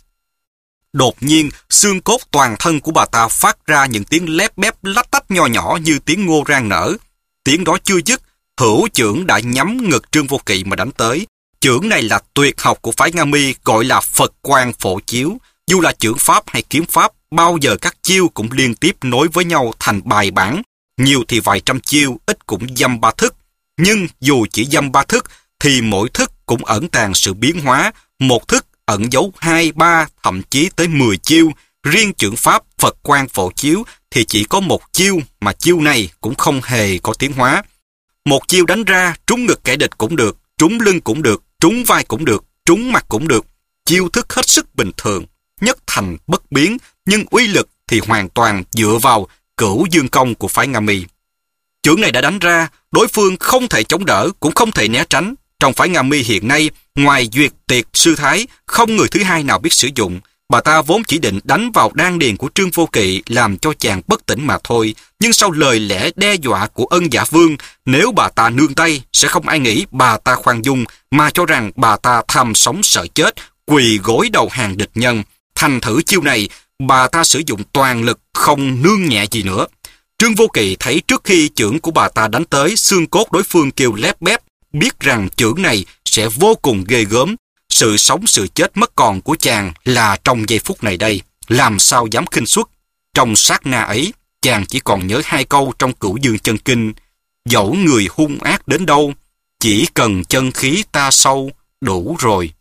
Đột nhiên, xương cốt toàn thân của bà ta phát ra những tiếng lép bép lách tách nho nhỏ như tiếng ngô rang nở. Tiếng đó chưa dứt, hữu chưởng đã nhắm ngực Trương Vô Kỵ mà đánh tới. Chưởng này là tuyệt học của phái Nga Mi, gọi là Phật Quang Phổ Chiếu. Dù là chưởng pháp hay kiếm pháp, bao giờ các chiêu cũng liên tiếp nối với nhau thành bài bản. Nhiều thì vài trăm chiêu, ít cũng dăm ba thức. Nhưng dù chỉ dăm ba thức, thì mỗi thức cũng ẩn tàng sự biến hóa. Một thức ẩn giấu 2, 3, thậm chí tới 10 chiêu. Riêng chưởng pháp Phật Quang Phổ Chiếu thì chỉ có một chiêu, mà chiêu này cũng không hề có tiến hóa. Một chiêu đánh ra, trúng ngực kẻ địch cũng được, trúng lưng cũng được, trúng vai cũng được, trúng mặt cũng được. Chiêu thức hết sức bình thường, nhất thành bất biến, nhưng uy lực thì hoàn toàn dựa vào Cửu Dương Công của phái Nga Mi. Chưởng này đã đánh ra, đối phương không thể chống đỡ, cũng không thể né tránh. Trong phái Nga Mi hiện nay, ngoài Duyệt Tuyệt Sư Thái, không người thứ hai nào biết sử dụng. Bà ta vốn chỉ định đánh vào đan điền của Trương Vô Kỵ làm cho chàng bất tỉnh mà thôi. Nhưng sau lời lẽ đe dọa của Ân Giả Vương, nếu bà ta nương tay, sẽ không ai nghĩ bà ta khoan dung, mà cho rằng bà ta tham sống sợ chết, quỳ gối đầu hàng địch nhân. Thành thử chiêu này, bà ta sử dụng toàn lực, không nương nhẹ gì nữa. Trương Vô Kỵ thấy trước khi chưởng của bà ta đánh tới, xương cốt đối phương kêu lép bép, biết rằng chưởng này sẽ vô cùng ghê gớm. Sự sống sự chết mất còn của chàng là trong giây phút này đây, làm sao dám khinh suất. Trong sát na ấy, chàng chỉ còn nhớ 2 câu trong Cửu Dương Chân Kinh: dẫu người hung ác đến đâu, chỉ cần chân khí ta sâu, đủ rồi.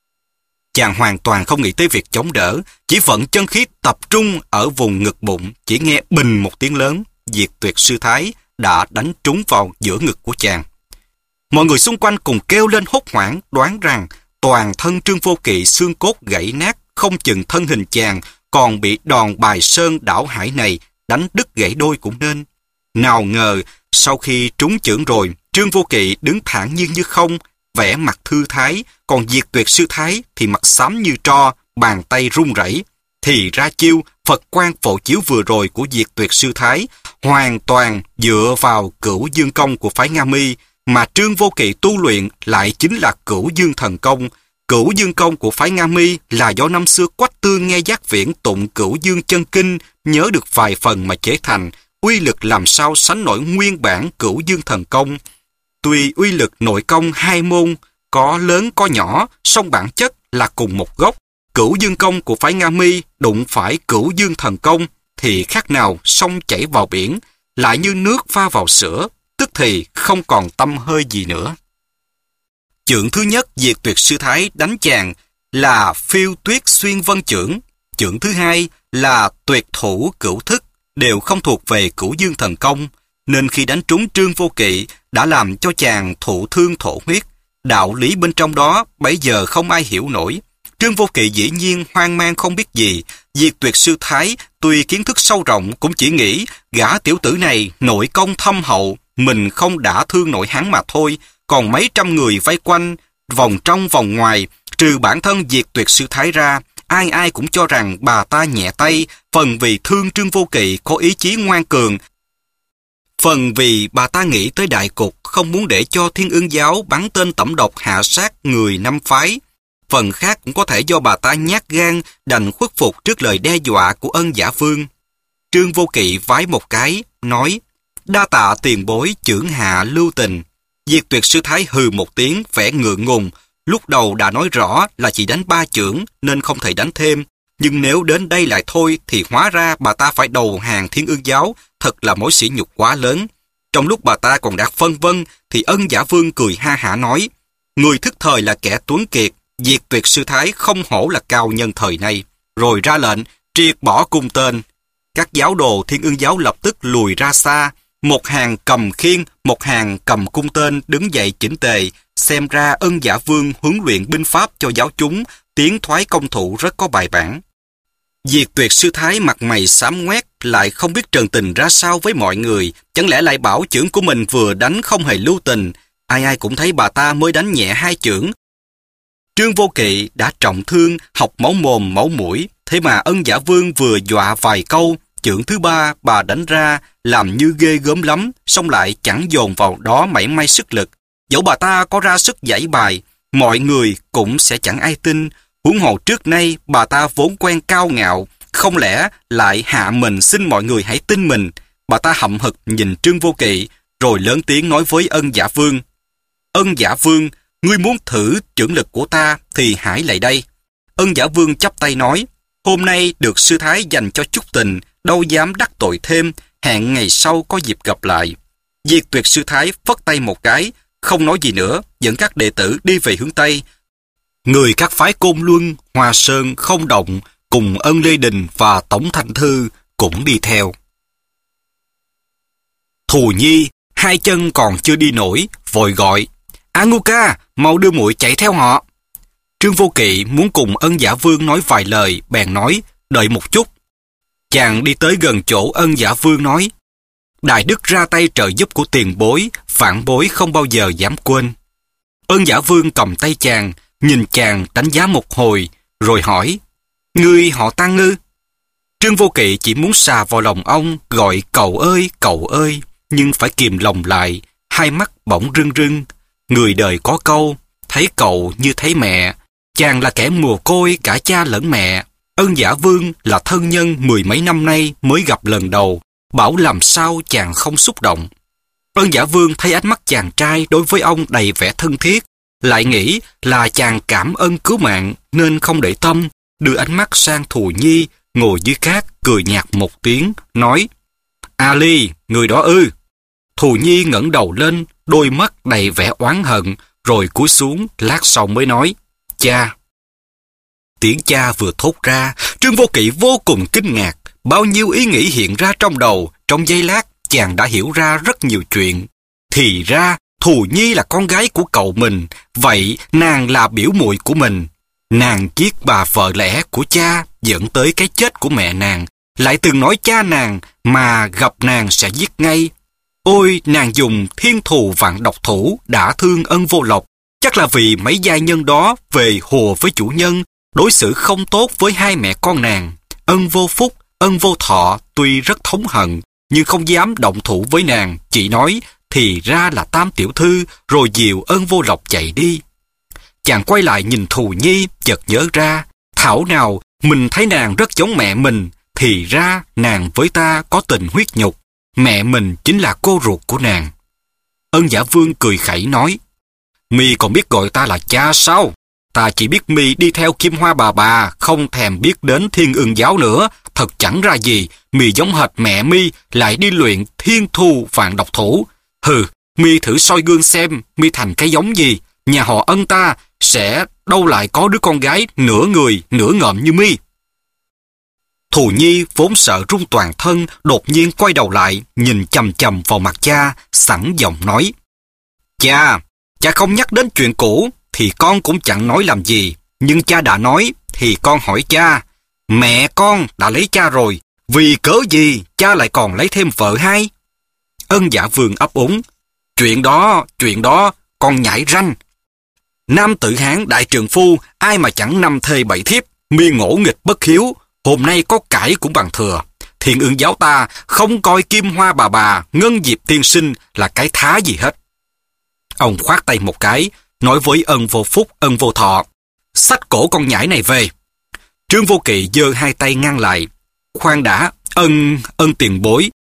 Chàng hoàn toàn không nghĩ tới việc chống đỡ, chỉ vận chân khí tập trung ở vùng ngực bụng, chỉ nghe bình một tiếng lớn, Diệt Tuyệt Sư Thái đã đánh trúng vào giữa ngực của chàng. Mọi người xung quanh cùng kêu lên hốt hoảng, đoán rằng toàn thân Trương Vô Kỵ xương cốt gãy nát, không chừng thân hình chàng còn bị đòn bài sơn đảo hải này đánh đứt gãy đôi cũng nên. Nào ngờ, sau khi trúng chưởng rồi, Trương Vô Kỵ đứng thản nhiên như không, vẻ mặt thư thái, còn Diệt Tuyệt sư thái thì mặt xám như tro, bàn tay run rẩy. Thì ra chiêu Phật Quang Phổ Chiếu vừa rồi của Diệt Tuyệt sư thái hoàn toàn dựa vào Cửu Dương Công của phái Nga Mi, mà Trương Vô Kỵ tu luyện lại chính là Cửu Dương Thần Công. Cửu Dương Công của phái Nga Mi là do năm xưa Quách Tương nghe Giác Viễn tụng Cửu Dương Chân Kinh, nhớ được vài phần mà chế thành, uy lực làm sao sánh nổi nguyên bản Cửu Dương Thần Công. Tuy uy lực nội công hai môn có lớn có nhỏ, song bản chất là cùng một gốc. Cửu Dương Công của phái Nga Mi đụng phải Cửu Dương Thần Công thì khác nào sông chảy vào biển, lại như nước pha vào sữa, tức thì không còn tăm hơi gì nữa. Chưởng thứ nhất Diệt Tuyệt sư thái đánh chàng là Phiêu Tuyết Xuyên Vân chưởng. Chưởng thứ hai là Tuyệt Thủ Cửu Thức, đều không thuộc về Cửu Dương Thần Công, nên khi đánh trúng Trương Vô Kỵ đã làm cho chàng thụ thương thổ huyết. Đạo lý bên trong đó bấy giờ không ai hiểu nổi. Trương Vô Kỵ dĩ nhiên hoang mang không biết gì. Diệt Tuyệt sư thái tuy kiến thức sâu rộng cũng chỉ nghĩ gã tiểu tử này nội công thâm hậu, mình không đả thương nổi hắn mà thôi. Còn mấy trăm người vây quanh, vòng trong vòng ngoài, trừ bản thân Diệt Tuyệt sư thái ra, ai ai cũng cho rằng bà ta nhẹ tay, phần vì thương Trương Vô Kỵ có ý chí ngoan cường, phần vì bà ta nghĩ tới đại cục, không muốn để cho Thiên Ưng giáo bắn tên tẩm độc hạ sát người năm phái. Phần khác cũng có thể do bà ta nhát gan, đành khuất phục trước lời đe dọa của Ân Giả Vương. Trương Vô Kỵ vái một cái, nói: đa tạ tiền bối chưởng hạ lưu tình. Diệt Tuyệt sư thái hừ một tiếng, vẻ ngượng ngùng. Lúc đầu đã nói rõ là chỉ đánh 3 chưởng nên không thể đánh thêm, nhưng nếu đến đây lại thôi thì hóa ra bà ta phải đầu hàng Thiên Ưng giáo, thật là mối sỉ nhục quá lớn. Trong lúc bà ta còn đang phân vân thì Ân Giả Vương cười ha hả nói: người thức thời là kẻ tuấn kiệt, Diệt Tuyệt sư thái không hổ là cao nhân thời nay. Rồi ra lệnh triệt bỏ cung tên. Các giáo đồ Thiên Ưng giáo lập tức lùi ra xa, một hàng cầm khiên, một hàng cầm cung tên đứng dậy chỉnh tề. Xem ra Ân Giả Vương huấn luyện binh pháp cho giáo chúng, tiến thoái công thủ rất có bài bản. Diệt Tuyệt sư thái mặt mày xám ngoét, lại không biết trần tình ra sao với mọi người, chẳng lẽ lại bảo chưởng của mình vừa đánh không hề lưu tình. Ai ai cũng thấy bà ta mới đánh nhẹ 2 chưởng. Trương Vô Kỵ đã trọng thương, học máu mồm máu mũi, thế mà Ân Giả Vương vừa dọa vài câu, chưởng thứ 3 bà đánh ra làm như ghê gớm lắm, song lại chẳng dồn vào đó mảy may sức lực. Dẫu bà ta có ra sức giải bài, mọi người cũng sẽ chẳng ai tin. Huống hồ trước nay bà ta vốn quen cao ngạo, không lẽ lại hạ mình xin mọi người hãy tin mình. Bà ta hậm hực nhìn Trương Vô Kỵ, rồi lớn tiếng nói với Ân Giả Vương: Ân Giả Vương, ngươi muốn thử chưởng lực của ta thì hãy lại đây. Ân Giả Vương chắp tay nói: hôm nay được sư thái dành cho chút tình, đâu dám đắc tội thêm, hẹn ngày sau có dịp gặp lại. Diệt Tuyệt sư thái phất tay một cái, không nói gì nữa, dẫn các đệ tử đi về hướng Tây. Người các phái Côn Luân, Hoa Sơn, Không Động cùng Ân Lê Đình và Tổng Thanh Thư cũng đi theo. Thù Nhi 2 chân còn chưa đi nổi, vội gọi: A Ngu ca, mau đưa muội chạy theo họ. Trương Vô Kỵ muốn cùng Ân Giả Vương nói vài lời, bèn nói: đợi một chút. Chàng đi tới gần chỗ Ân Giả Vương nói: đại đức ra tay trợ giúp của tiền bối, phản bối không bao giờ dám quên. Ân Giả Vương cầm tay chàng, nhìn chàng đánh giá một hồi, rồi hỏi: ngươi họ Tăng ư? Trương Vô Kỵ chỉ muốn xà vào lòng ông, gọi cậu ơi, nhưng phải kìm lòng lại, hai mắt bỗng rưng rưng. Người đời có câu, thấy cậu như thấy mẹ. Chàng là kẻ mồ côi cả cha lẫn mẹ. Ân Giả Vương là thân nhân 10 mấy năm nay mới gặp lần đầu, bảo làm sao chàng không xúc động. Ân Giả Vương thấy ánh mắt chàng trai đối với ông đầy vẻ thân thiết, lại nghĩ là chàng cảm ơn cứu mạng nên không để tâm, đưa ánh mắt sang Thù Nhi ngồi dưới cát, cười nhạt một tiếng, nói: A Ly, người đó ư? Thù Nhi ngẩng đầu lên, đôi mắt đầy vẻ oán hận, rồi cúi xuống, lát sau mới nói: cha. Tiếng cha vừa thốt ra, Trương Vô Kỵ vô cùng kinh ngạc, bao nhiêu ý nghĩ hiện ra trong đầu, trong giây lát chàng đã hiểu ra rất nhiều chuyện. Thì ra Thù Nhi là con gái của cậu mình, vậy nàng là biểu muội của mình. Nàng giết bà vợ lẽ của cha, dẫn tới cái chết của mẹ nàng, lại từng nói cha nàng mà gặp nàng sẽ giết ngay. Ôi, nàng dùng thiên thù vạn độc thủ đã thương Ân Vô Lộc, chắc là vì mấy giai nhân đó về hùa với chủ nhân, đối xử không tốt với hai mẹ con nàng. Ân Vô Phúc, Ân Vô Thọ tuy rất thống hận, nhưng không dám động thủ với nàng, chỉ nói thì ra là Tam tiểu thư, rồi dìu Ân Vô Lộc chạy đi. Chàng quay lại nhìn Thù Nhi, chợt nhớ ra, thảo nào mình thấy nàng rất giống mẹ mình, thì ra nàng với ta có tình huyết nhục, mẹ mình chính là cô ruột của nàng. Ân Giả Vương cười khẩy nói, mi còn biết gọi ta là cha sao? Ta chỉ biết mi đi theo Kim Hoa bà, không thèm biết đến Thiên Ưng giáo nữa, thật chẳng ra gì, mi giống hệt mẹ mi, lại đi luyện thiên thu vạn độc thủ. Hừ, mi thử soi gương xem, mi thành cái giống gì, nhà họ Ân ta sẽ đâu lại có đứa con gái nửa người, nửa ngợm như mi. Thù Nhi vốn sợ run toàn thân, đột nhiên quay đầu lại, nhìn chằm chằm vào mặt cha, sẵn giọng nói, cha không nhắc đến chuyện cũ, thì con cũng chẳng nói làm gì, nhưng cha đã nói, thì con hỏi cha, mẹ con đã lấy cha rồi, vì cớ gì cha lại còn lấy thêm vợ hai? Ân Giả Vương ấp úng, chuyện đó, con nhảy ranh. Nam tử Hán đại trượng phu, ai mà chẳng năm thê bảy thiếp, mi ngỗ nghịch bất hiếu, hôm nay có cãi cũng bằng thừa. Thiên Ưng giáo ta không coi Kim Hoa bà, Ngân Diệp tiên sinh là cái thá gì hết. Ông khoát tay một cái, nói với Ân Vô Phúc, Ân Vô Thọ, xách cổ con nhãi này về. Trương Vô Kỵ giơ hai tay ngăn lại, khoan đã, Ân tiền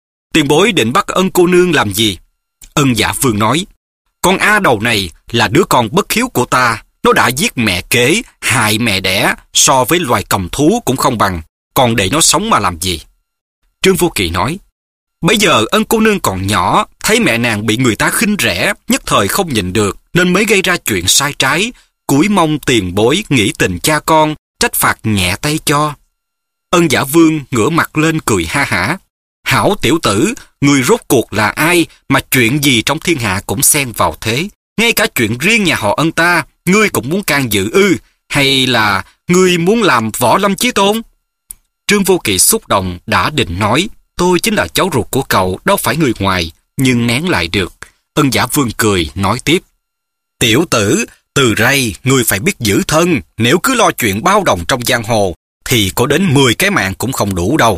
bối định bắt Ân cô nương làm gì? Ân Giả Vương nói, con A đầu này là đứa con bất hiếu của ta, nó đã giết mẹ kế, hại mẹ đẻ, so với loài cầm thú cũng không bằng, còn để nó sống mà làm gì? Trương Vô Kỵ nói, bây giờ Ân cô nương còn nhỏ, thấy mẹ nàng bị người ta khinh rẻ, nhất thời không nhịn được, nên mới gây ra chuyện sai trái, cúi mong tiền bối nghĩ tình cha con, trách phạt nhẹ tay cho. Ân Giả Vương ngửa mặt lên cười ha hả, hảo tiểu tử, người rốt cuộc là ai mà chuyện gì trong thiên hạ cũng xen vào thế? Ngay cả chuyện riêng nhà họ Ân ta, ngươi cũng muốn can dự ư? Hay là ngươi muốn làm Võ Lâm Chí Tôn? Trương Vô Kỵ xúc động đã định nói, tôi chính là cháu ruột của cậu, đâu phải người ngoài, nhưng nén lại được. Ân Giả Vương cười, nói tiếp, tiểu tử, từ rây, ngươi phải biết giữ thân, nếu cứ lo chuyện bao đồng trong giang hồ, thì có đến 10 cái mạng cũng không đủ đâu.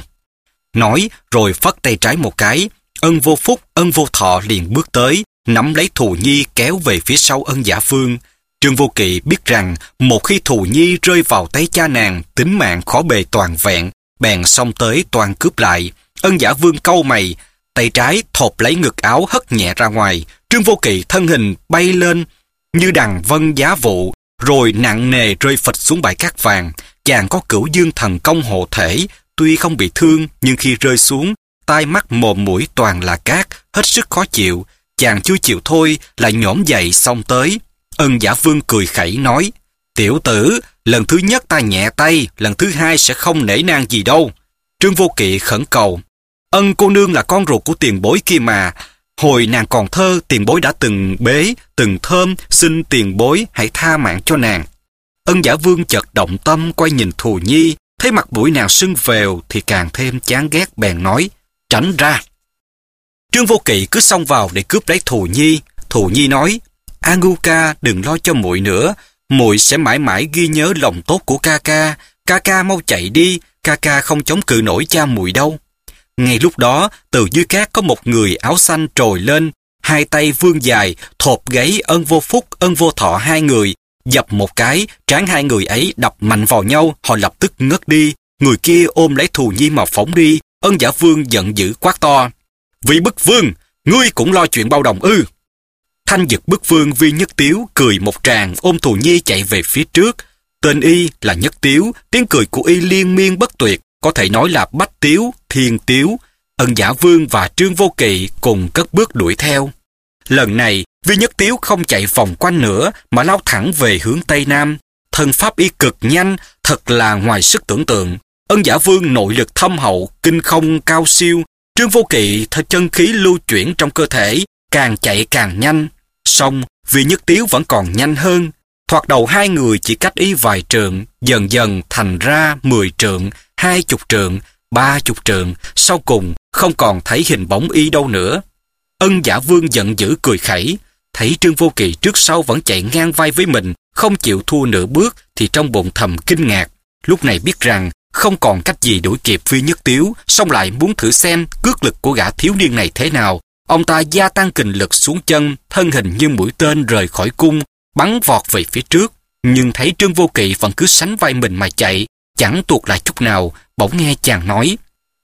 Nói rồi phất tay trái một cái, Ân Vô Phúc, Ân Vô Thọ liền bước tới, nắm lấy Thù Nhi kéo về phía sau Ân Giả Vương. Trương Vô Kỵ biết rằng một khi Thù Nhi rơi vào tay cha nàng, tính mạng khó bề toàn vẹn, bèn xông tới toàn cướp lại. Ân Giả Vương cau mày, tay trái thộp lấy ngực áo hất nhẹ ra ngoài. Trương Vô Kỵ thân hình bay lên như đằng vân giá vụ, rồi nặng nề rơi phịch xuống bãi cát vàng. Chàng có Cửu Dương thần công hộ thể, tuy không bị thương nhưng khi rơi xuống, tai mắt mồm mũi toàn là cát, hết sức khó chịu. Chàng chưa chịu thôi, lại nhổm dậy xông tới. Ân Giả Vương cười khẩy nói, tiểu tử, lần thứ nhất ta nhẹ tay, lần thứ hai sẽ không nể nang gì đâu. Trương Vô Kỵ khẩn cầu, Ân cô nương là con ruột của tiền bối kia mà. Hồi nàng còn thơ, tiền bối đã từng bế, từng thơm, xin tiền bối hãy tha mạng cho nàng. Ân Giả Vương chợt động tâm quay nhìn Thù Nhi, thấy mặt mũi nàng sưng phèo thì càng thêm chán ghét, bèn nói, tránh ra. Trương Vô Kỵ cứ xông vào để cướp lấy Thù Nhi. Thù Nhi nói, A Ngưu ca, đừng lo cho muội nữa, muội sẽ mãi mãi ghi nhớ lòng tốt của ca ca mau chạy đi, ca ca không chống cự nổi cha muội đâu. Ngay lúc đó, từ dưới cát có một người áo xanh trồi lên, hai tay vươn dài, thộp gáy Ân Vô Phúc, Ân Vô Thọ hai người, dập một cái, trán hai người ấy đập mạnh vào nhau, họ lập tức ngất đi. Người kia ôm lấy Thù Nhi mà phóng đi. Ân Giả Vương giận dữ quát to, Vi Bức Vương, ngươi cũng lo chuyện bao đồng ư? Thanh Dực Bức Vương Vi Nhất Tiếu cười một tràng, ôm Thù Nhi chạy về phía trước. Tên y là Nhất Tiếu, tiếng cười của y liên miên bất tuyệt, có thể nói là bách tiếu, thiên tiếu. Ân Giả Vương và Trương Vô Kỵ cùng cất bước đuổi theo. Lần này, Vi Nhất Tiếu không chạy vòng quanh nữa mà lao thẳng về hướng Tây Nam. Thân pháp y cực nhanh, thật là ngoài sức tưởng tượng. Ân Giả Vương nội lực thâm hậu, kinh không cao siêu. Trương Vô Kỵ thật chân khí lưu chuyển trong cơ thể, càng chạy càng nhanh. Song Vi Nhất Tiếu vẫn còn nhanh hơn. Thoạt đầu hai người chỉ cách y vài trượng, dần dần thành ra 10 trượng, 20 trượng, 30 trượng, sau cùng không còn thấy hình bóng y đâu nữa. Ân Giả Vương giận dữ cười khẩy, thấy Trương Vô Kỵ trước sau vẫn chạy ngang vai với mình, không chịu thua nửa bước, thì trong bụng thầm kinh ngạc. Lúc này biết rằng không còn cách gì đuổi kịp Vi Nhất Tiếu, song lại muốn thử xem cước lực của gã thiếu niên này thế nào. Ông ta gia tăng kình lực xuống chân, thân hình như mũi tên rời khỏi cung, bắn vọt về phía trước. Nhưng thấy Trương Vô Kỵ vẫn cứ sánh vai mình mà chạy, chẳng tuột lại chút nào. Bỗng nghe chàng nói: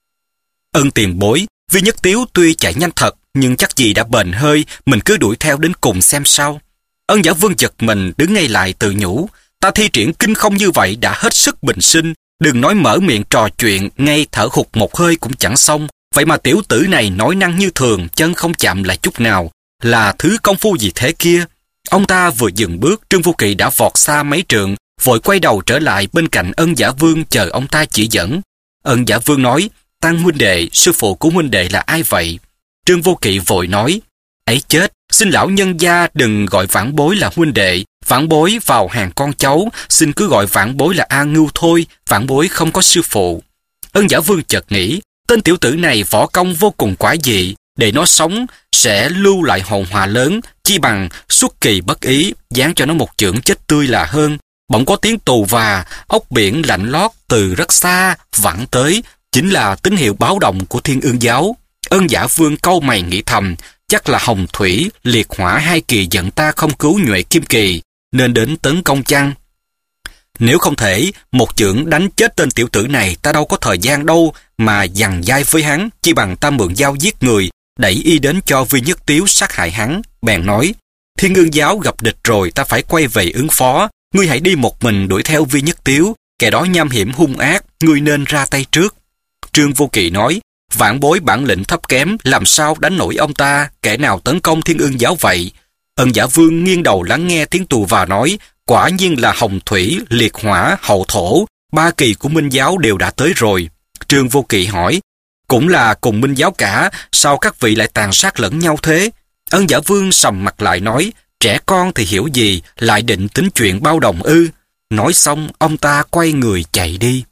Ân tiền bối, Vi Nhất Tiếu tuy chạy nhanh thật, nhưng chắc gì đã bền hơi, mình cứ đuổi theo đến cùng xem sao. Ân Giả Vương giật mình đứng ngay lại tự nhủ: ta thi triển kinh không như vậy đã hết sức bình sinh, đừng nói mở miệng trò chuyện, ngay thở hụt một hơi cũng chẳng xong. Vậy mà tiểu tử này nói năng như thường, chân không chạm lại chút nào, là thứ công phu gì thế kia? Ông ta vừa dừng bước, Trương Vô Kỵ đã vọt xa mấy trượng, vội quay đầu trở lại bên cạnh Ân Giả Vương chờ ông ta chỉ dẫn. Ân Giả Vương nói: Tăng huynh đệ, sư phụ của huynh đệ là ai vậy? Trương Vô Kỵ vội nói: ấy chết, xin lão nhân gia đừng gọi vãn bối là huynh đệ, vãn bối vào hàng con cháu, xin cứ gọi vãn bối là A Ngưu thôi, vãn bối không có sư phụ. Ân Giả Vương chợt nghĩ, tên tiểu tử này võ công vô cùng quái dị, để nó sống sẽ lưu lại hậu họa lớn, chi bằng xuất kỳ bất ý, giáng cho nó một chưởng chết tươi là hơn. Bỗng có tiếng tù và, ốc biển lạnh lót từ rất xa vẳng tới, chính là tín hiệu báo động của Thiên Ương giáo. Ân Giả Vương cau mày nghĩ thầm, chắc là hồng thủy, liệt hỏa hai kỳ giận ta không cứu nhuệ kim kỳ, nên đến tấn công chăng? Nếu không thể, một chưởng đánh chết tên tiểu tử này, ta đâu có thời gian đâu mà giằng dai với hắn, chi bằng ta mượn dao giết người, đẩy y đến cho Vi Nhất Tiếu sát hại hắn. Bèn nói: Thiên Ương giáo gặp địch rồi, ta phải quay về ứng phó, ngươi hãy đi một mình đuổi theo Vi Nhất Tiếu, kẻ đó nham hiểm hung ác, ngươi nên ra tay trước. Trương Vô Kỵ nói: vãn bối bản lĩnh thấp kém, làm sao đánh nổi ông ta, kẻ nào tấn công Thiên Ương giáo vậy? Ân Giả Vương nghiêng đầu lắng nghe tiếng tù và nói: quả nhiên là hồng thủy, liệt hỏa, hậu thổ, ba kỳ của Minh giáo đều đã tới rồi. Trương Vô Kỵ hỏi: cũng là cùng Minh giáo cả, sao các vị lại tàn sát lẫn nhau thế? Ân Giả Vương sầm mặt lại nói: trẻ con thì hiểu gì, lại định tính chuyện bao đồng ư? Nói xong, ông ta quay người chạy đi.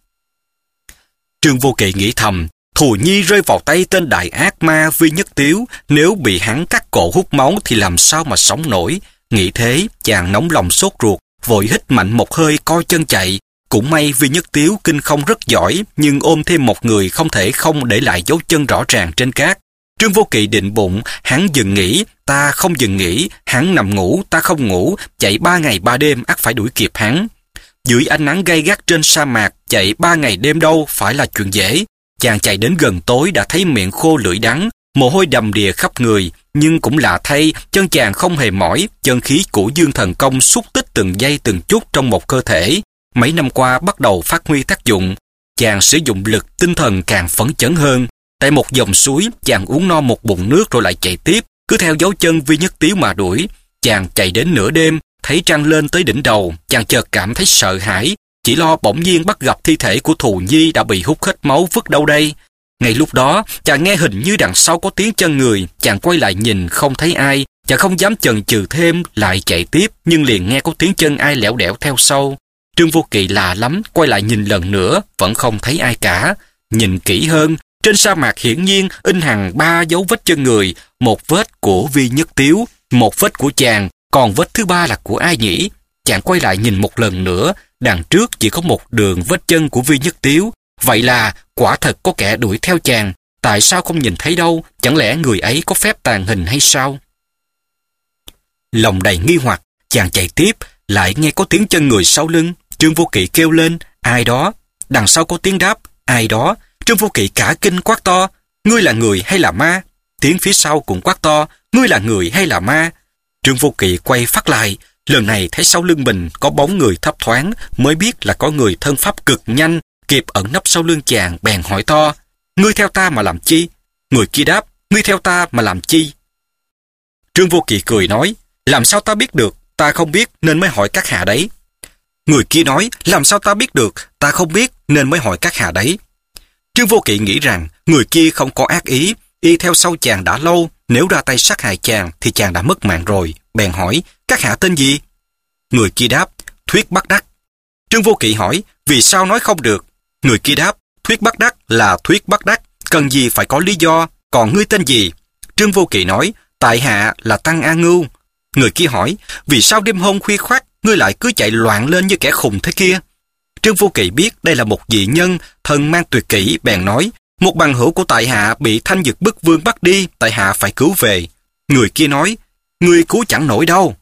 Trương Vô Kỵ nghĩ thầm, Thù Nhi rơi vào tay tên đại ác ma Vi Nhất Tiếu, nếu bị hắn cắt cổ hút máu thì làm sao mà sống nổi. Nghĩ thế, chàng nóng lòng sốt ruột, vội hít mạnh một hơi co chân chạy. Cũng may Vi Nhất Tiếu kinh không rất giỏi, nhưng ôm thêm một người không thể không để lại dấu chân rõ ràng trên cát. Trương Vô Kỵ định bụng, hắn dừng nghỉ, ta không dừng nghỉ, hắn nằm ngủ, ta không ngủ, chạy 3 ngày 3 đêm ắt phải đuổi kịp hắn. Dưới ánh nắng gay gắt trên sa mạc, chạy 3 ngày đêm đâu phải là chuyện dễ. Chàng chạy đến gần tối đã thấy miệng khô lưỡi đắng, mồ hôi đầm đìa khắp người, nhưng cũng lạ thay, chân chàng không hề mỏi, chân khí của Dương Thần Công xúc tích từng giây từng chút trong một cơ thể. Mấy năm qua bắt đầu phát huy tác dụng, chàng sử dụng lực tinh thần càng phấn chấn hơn. Tại một dòng suối, chàng uống no một bụng nước rồi lại chạy tiếp, cứ theo dấu chân Vi Nhất Tiếu mà đuổi. Chàng chạy đến nửa đêm, thấy trăng lên tới đỉnh đầu, chàng chợt cảm thấy sợ hãi, chỉ lo bỗng nhiên bắt gặp thi thể của Thù Nhi đã bị hút hết máu vứt đâu đây. Ngay lúc đó, chàng nghe hình như đằng sau có tiếng chân người, chàng quay lại nhìn không thấy ai, chàng không dám chần chừ thêm, lại chạy tiếp, nhưng liền nghe có tiếng chân ai lẻo đẻo theo sau. Trương Vô Kỵ lạ lắm, quay lại nhìn lần nữa, vẫn không thấy ai cả. Nhìn kỹ hơn, trên sa mạc hiển nhiên in hằn 3 dấu vết chân người, một vết của Vi Nhất Tiếu, một vết của chàng, còn vết thứ 3 là của ai nhỉ? Chàng quay lại nhìn một lần nữa, đằng trước chỉ có một đường vết chân của Vi Nhất Tiếu. Vậy là quả thật có kẻ đuổi theo chàng, tại sao không nhìn thấy đâu? Chẳng lẽ người ấy có phép tàng hình hay sao? Lòng đầy nghi hoặc, chàng chạy tiếp, lại nghe có tiếng chân người sau lưng. Trương Vô Kỵ kêu lên: ai đó? Đằng sau có tiếng đáp: ai đó? Trương Vô Kỵ cả kinh quát to: ngươi là người hay là ma? Tiếng phía sau cũng quát to: ngươi là người hay là ma? Trương Vô Kỵ quay phát lại, lần này thấy sau lưng mình có bóng người thấp thoáng, mới biết là có người thân pháp cực nhanh, kịp ẩn nấp sau lưng chàng, bèn hỏi to: ngươi theo ta mà làm chi? Người kia đáp: ngươi theo ta mà làm chi? Trương Vô Kỵ cười nói: làm sao ta biết được, ta không biết nên mới hỏi các hạ đấy. Người kia nói: làm sao ta biết được, ta không biết nên mới hỏi các hạ đấy. Trương Vô Kỵ nghĩ rằng người kia không có ác ý, y theo sau chàng đã lâu, nếu ra tay sát hại chàng thì chàng đã mất mạng rồi, bèn hỏi: các hạ tên gì? Người kia đáp: Thuyết Bắc Đắc. Trương Vô Kỵ hỏi: vì sao nói không được? Người kia đáp: Thuyết Bắc Đắc là Thuyết Bắc Đắc, cần gì phải có lý do, còn ngươi tên gì? Trương Vô Kỵ nói, tại hạ là Tăng A Ngưu. Người kia hỏi, vì sao đêm hôm khuya khoắt, ngươi lại cứ chạy loạn lên như kẻ khùng thế kia? Trương Vô Kỵ biết đây là một dị nhân, thân mang tuyệt kỹ, bèn nói, một bằng hữu của tại hạ bị Thanh Dực Bức Vương bắt đi, tại hạ phải cứu về. Người kia nói, ngươi cứu chẳng nổi đâu.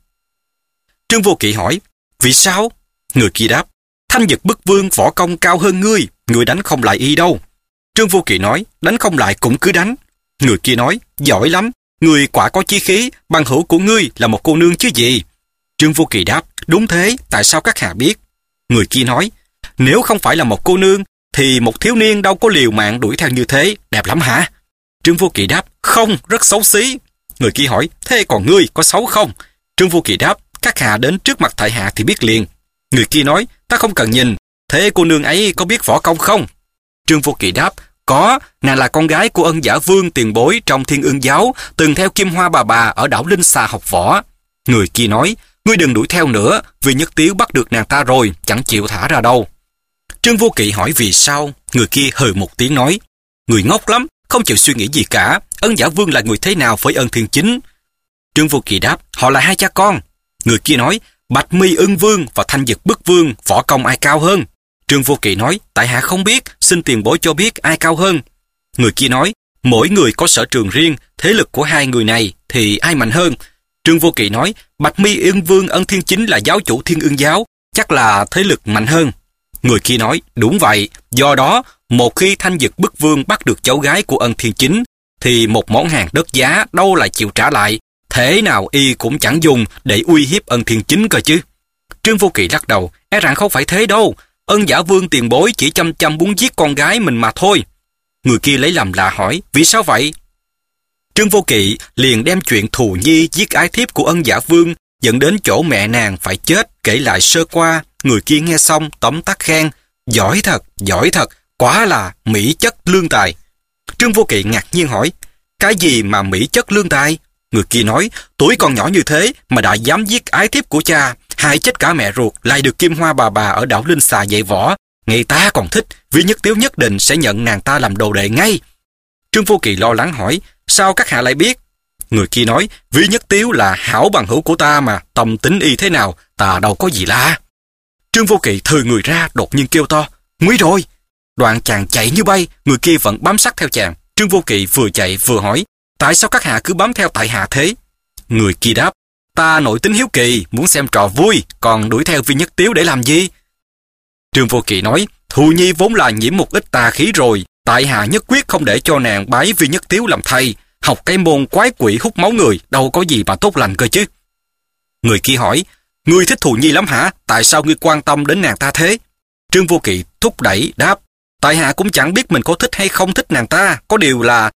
Trương Vô Kỵ hỏi, vì sao? Người kia đáp, Thanh Dực Bức Vương võ công cao hơn ngươi đánh không lại y đâu. Trương Vô Kỵ nói, đánh không lại cũng cứ đánh. Người kia nói, giỏi lắm, ngươi quả có chí khí, bằng hữu của ngươi là một cô nương chứ gì. Trương Vô Kỵ đáp, đúng thế, tại sao các hạ biết? Người kia nói, nếu không phải là một cô nương, thì một thiếu niên đâu có liều mạng đuổi theo như thế, đẹp lắm hả? Trương Vô Kỵ đáp, không, rất xấu xí. Người kia hỏi, thế còn ngươi có xấu không? Trương Vô Kỵ đáp, các hạ đến trước mặt tại hạ thì biết liền. Người kia nói, ta không cần nhìn, thế cô nương ấy có biết võ công không? Trương Vô Kỵ đáp, có, nàng là con gái của Ân Giả Vương tiền bối trong Thiên Ương Giáo, từng theo Kim Hoa bà ở đảo Linh Xà học võ. Người kia nói, ngươi đừng đuổi theo nữa, vì Nhất Tiếu bắt được nàng ta rồi, chẳng chịu thả ra đâu. Trương Vô Kỵ hỏi vì sao, người kia hừ một tiếng nói, người ngốc lắm, không chịu suy nghĩ gì cả, Ân Giả Vương là người thế nào với Ân Thiên Chính? Trương Vô Kỵ đáp, họ là hai cha con. Người kia nói, Bạch Mi Ưng Vương và Thanh Dực Bức Vương võ công ai cao hơn? Trương Vô Kỵ nói, tại hạ không biết, xin tiền bối cho biết ai cao hơn. Người kia nói, mỗi người có sở trường riêng, thế lực của hai người này thì ai mạnh hơn? Trương Vô Kỵ nói, Bạch Mi Ưng Vương Ân Thiên Chính là giáo chủ Thiên Ương Giáo, chắc là thế lực mạnh hơn. Người kia nói, đúng vậy, do đó, một khi Thanh Dực Bức Vương bắt được cháu gái của Ân Thiên Chính, thì một món hàng đất giá đâu lại chịu trả lại, thế nào y cũng chẳng dùng để uy hiếp Ân Thiên Chính cơ chứ. Trương Vô Kỵ lắc đầu, e rằng không phải thế đâu, Ân Giả Vương tiền bối chỉ chăm chăm muốn giết con gái mình mà thôi. Người kia lấy làm lạ hỏi, vì sao vậy? Trương Vô Kỵ liền đem chuyện thù nhi giết ái thiếp của Ân Giả Vương dẫn đến chỗ mẹ nàng phải chết kể lại sơ qua. Người kia nghe xong tóm tắt khen, giỏi thật, quả là mỹ chất lương tài. Trương Vô Kỵ ngạc nhiên hỏi, cái gì mà mỹ chất lương tài? Người kia nói, tuổi còn nhỏ như thế mà đã dám giết ái thiếp của cha, hại chết cả mẹ ruột, lại được Kim Hoa bà ở đảo Linh Xà dạy võ. Người ta còn thích, vì Nhất Tiếu nhất định sẽ nhận nàng ta làm đồ đệ ngay. Trương Vô Kỵ lo lắng hỏi, sao các hạ lại biết? Người kia nói, vì Nhất Tiếu là hảo bằng hữu của ta mà, tâm tính y thế nào, ta đâu có gì lạ. Trương Vô Kỵ thừ người ra, đột nhiên kêu to, nguy rồi. Đoạn chàng chạy như bay, người kia vẫn bám sát theo chàng. Trương Vô Kỵ vừa chạy vừa hỏi, tại sao các hạ cứ bám theo tại hạ thế? Người kia đáp, ta nổi tính hiếu kỳ, muốn xem trò vui, còn đuổi theo Vi Nhất Tiếu để làm gì? Trương Vô Kỵ nói, Thù Nhi vốn là nhiễm một ít tà khí rồi, tại hạ nhất quyết không để cho nàng bái Vi Nhất Tiếu làm thầy, học cái môn quái quỷ hút máu người, đâu có gì mà tốt lành cơ chứ. Người kia hỏi, ngươi thích Thù Nhi lắm hả? Tại sao ngươi quan tâm đến nàng ta thế? Trương Vô Kỵ thúc đẩy đáp, tại hạ cũng chẳng biết mình có thích hay không thích nàng ta, có điều là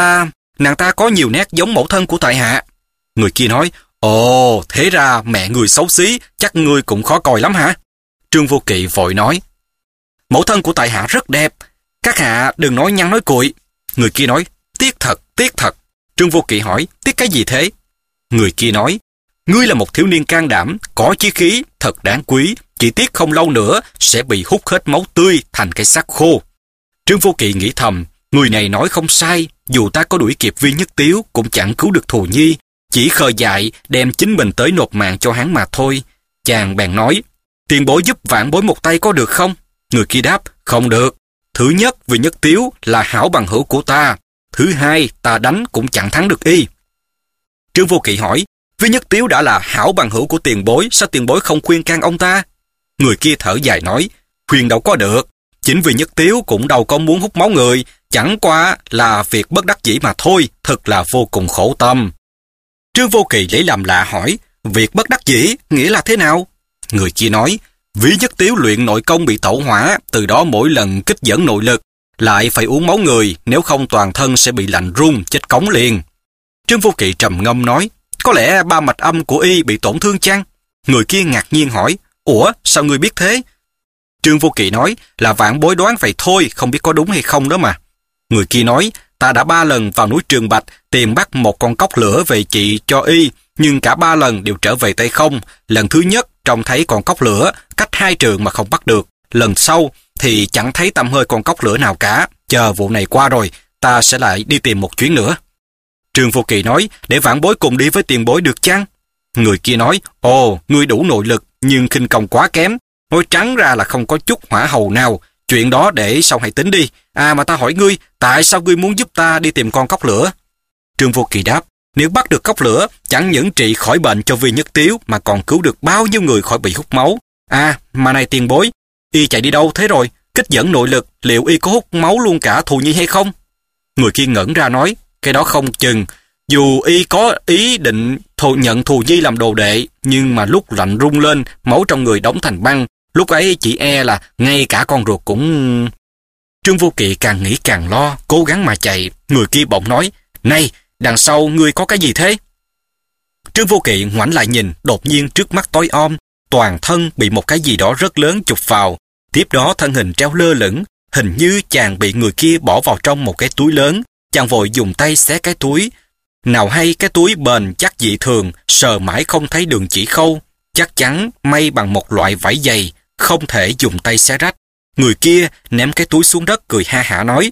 nàng ta có nhiều nét giống mẫu thân của tại hạ. Người kia nói, ồ, thế ra mẹ người xấu xí, chắc ngươi cũng khó coi lắm hả? Trương Vô Kỵ vội nói, mẫu thân của tại hạ rất đẹp, các hạ đừng nói nhăn nói cuội. Người kia nói, tiếc thật. Trương Vô Kỵ hỏi, tiếc cái gì thế? Người kia nói, ngươi là một thiếu niên can đảm, có chí khí, thật đáng quý, chỉ tiếc không lâu nữa sẽ bị hút hết máu tươi thành cái xác khô. Trương Vô Kỵ nghĩ thầm, người này nói không sai, dù ta có đuổi kịp Vi Nhất Tiếu cũng chẳng cứu được Thù Nhi, chỉ khờ dại đem chính mình tới nộp mạng cho hắn mà thôi. Chàng bèn nói, tiền bối giúp vãn bối một tay có được không? Người kia đáp, không được. Thứ nhất, Vi Nhất Tiếu là hảo bằng hữu của ta. Thứ hai, ta đánh cũng chẳng thắng được y. Trương Vô Kỵ hỏi, Vi Nhất Tiếu đã là hảo bằng hữu của tiền bối, sao tiền bối không khuyên can ông ta? Người kia thở dài nói, khuyên đâu có được. Chính Vi Nhất Tiếu cũng đâu có muốn hút máu người, chẳng qua là việc bất đắc dĩ mà thôi, thật là vô cùng khổ tâm. Trương Vô Kỵ lấy làm lạ hỏi, việc bất đắc dĩ nghĩa là thế nào? Người kia nói, Vi Nhất Tiếu luyện nội công bị tẩu hỏa, từ đó mỗi lần kích dẫn nội lực, lại phải uống máu người, nếu không toàn thân sẽ bị lạnh run, chết cống liền. Trương Vô Kỵ trầm ngâm nói, có lẽ ba mạch âm của y bị tổn thương chăng? Người kia ngạc nhiên hỏi, ủa, sao ngươi biết thế? Trương Vô Kỵ nói, là vãn bối đoán vậy thôi, không biết có đúng hay không đó mà. Người kia nói, ta đã 3 lần vào núi Trường Bạch tìm bắt một con cóc lửa về trị cho y, nhưng cả 3 lần đều trở về tay không. Lần thứ nhất trông thấy con cóc lửa cách 2 trượng mà không bắt được. Lần sau thì chẳng thấy tăm hơi con cóc lửa nào cả. Chờ vụ này qua rồi, ta sẽ lại đi tìm một chuyến nữa. Trương Vô Kỵ nói, để vãn bối cùng đi với tiền bối được chăng? Người kia nói, ồ, ngươi đủ nội lực, nhưng khinh công quá kém. Nói trắng ra là không có chút hỏa hầu nào. Chuyện đó để sau hãy tính đi. À mà ta hỏi ngươi, tại sao ngươi muốn giúp ta đi tìm con cóc lửa? Trương Vô Kỵ đáp, nếu bắt được cóc lửa, chẳng những trị khỏi bệnh cho Vi Nhất Tiếu, mà còn cứu được bao nhiêu người khỏi bị hút máu. À, mà này tiền bối, y chạy đi đâu thế rồi? Kích dẫn nội lực, liệu y có hút máu luôn cả Thù Nhi hay không? Người kia ngẩn ra nói, cái đó không chừng. Dù y có ý định nhận Thù Nhi làm đồ đệ, nhưng mà lúc lạnh rung lên, máu trong người đóng thành băng, lúc ấy chỉ e là ngay cả con ruột cũng... Trương Vô Kỵ càng nghĩ càng lo, cố gắng mà chạy. Người kia bỗng nói, này, đằng sau ngươi có cái gì thế? Trương Vô Kỵ ngoảnh lại nhìn, đột nhiên trước mắt tối om, toàn thân bị một cái gì đó rất lớn chụp vào. Tiếp đó thân hình treo lơ lửng, hình như chàng bị người kia bỏ vào trong một cái túi lớn. Chàng vội dùng tay xé cái túi. Nào hay cái túi bền chắc dị thường, sờ mãi không thấy đường chỉ khâu. Chắc chắn may bằng một loại vải dày, không thể dùng tay xé rách. Người kia ném cái túi xuống đất cười ha hả nói,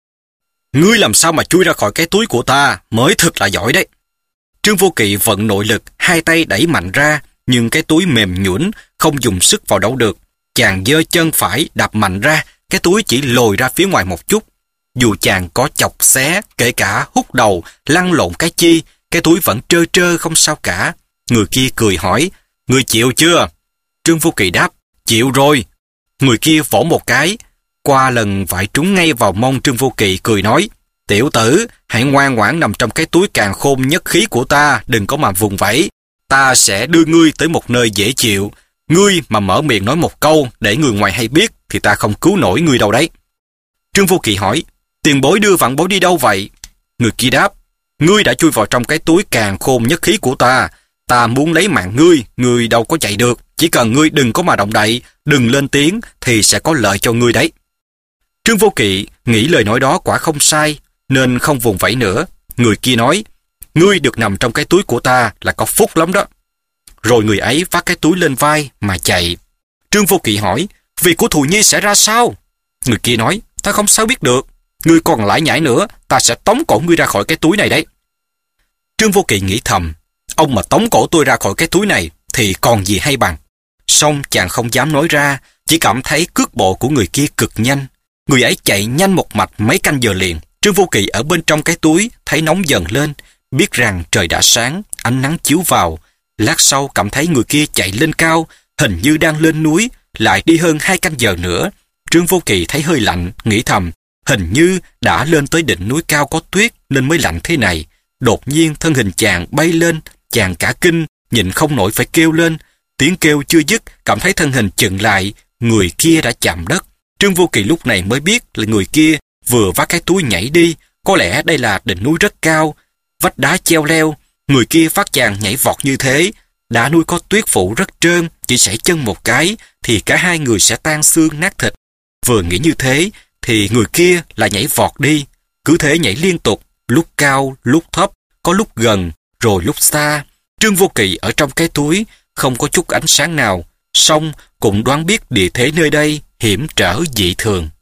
ngươi làm sao mà chui ra khỏi cái túi của ta, mới thật là giỏi đấy. Trương Vô Kỵ vận nội lực, hai tay đẩy mạnh ra, nhưng cái túi mềm nhũn, không dùng sức vào đâu được. Chàng giơ chân phải đạp mạnh ra, cái túi chỉ lồi ra phía ngoài một chút. Dù chàng có chọc xé, kể cả hút đầu, lăn lộn cái chi, cái túi vẫn trơ trơ không sao cả. Người kia cười hỏi, ngươi chịu chưa? Trương Vô Kỵ đáp, chịu rồi. Người kia vỗ một cái, qua lần vải trúng ngay vào mông Trương Vô Kỵ, cười nói, tiểu tử, hãy ngoan ngoãn nằm trong cái túi càn khôn nhất khí của ta, đừng có mà vùng vẫy. Ta sẽ đưa ngươi tới một nơi dễ chịu. Ngươi mà mở miệng nói một câu để người ngoài hay biết thì ta không cứu nổi ngươi đâu đấy. Trương Vô Kỵ hỏi, tiền bối đưa vãn bối đi đâu vậy? Người kia đáp, ngươi đã chui vào trong cái túi càn khôn nhất khí của ta. Ta muốn lấy mạng ngươi, ngươi đâu có chạy được. Chỉ cần ngươi đừng có mà động đậy, đừng lên tiếng thì sẽ có lợi cho ngươi đấy. Trương Vô Kỵ nghĩ lời nói đó quả không sai, nên không vùng vẫy nữa. Người kia nói, ngươi được nằm trong cái túi của ta là có phúc lắm đó. Rồi người ấy vác cái túi lên vai mà chạy. Trương Vô Kỵ hỏi, việc của Thù Nhi sẽ ra sao? Người kia nói, ta không sao biết được. Ngươi còn lải nhải nữa, ta sẽ tống cổ ngươi ra khỏi cái túi này đấy. Trương Vô Kỵ nghĩ thầm, ông mà tống cổ tôi ra khỏi cái túi này thì còn gì hay bằng. Song chàng không dám nói ra, chỉ cảm thấy cước bộ của người kia cực nhanh. Người ấy chạy nhanh một mạch mấy canh giờ liền. Trương Vô Kỵ ở bên trong cái túi thấy nóng dần lên, biết rằng trời đã sáng, ánh nắng chiếu vào. Lát sau cảm thấy người kia chạy lên cao, hình như đang lên núi, lại đi hơn 2 canh giờ nữa. Trương Vô Kỵ thấy hơi lạnh, nghĩ thầm, hình như đã lên tới đỉnh núi cao có tuyết nên mới lạnh thế này. Đột nhiên thân hình chàng bay lên, chàng cả kinh, nhịn không nổi phải kêu lên. Tiếng kêu chưa dứt, cảm thấy thân hình chững lại, người kia đã chạm đất. Trương Vô Kỵ lúc này mới biết là người kia vừa vác cái túi nhảy đi. Có lẽ đây là đỉnh núi rất cao, vách đá treo leo. Người kia phát chàng nhảy vọt như thế. Đá núi có tuyết phủ rất trơn, chỉ sải chân một cái thì cả hai người sẽ tan xương nát thịt. Vừa nghĩ như thế thì người kia lại nhảy vọt đi. Cứ thế nhảy liên tục, lúc cao, lúc thấp, có lúc gần, rồi lúc xa. Trương Vô Kỵ ở trong cái túi, không có chút ánh sáng nào, song cũng đoán biết địa thế nơi đây hiểm trở dị thường.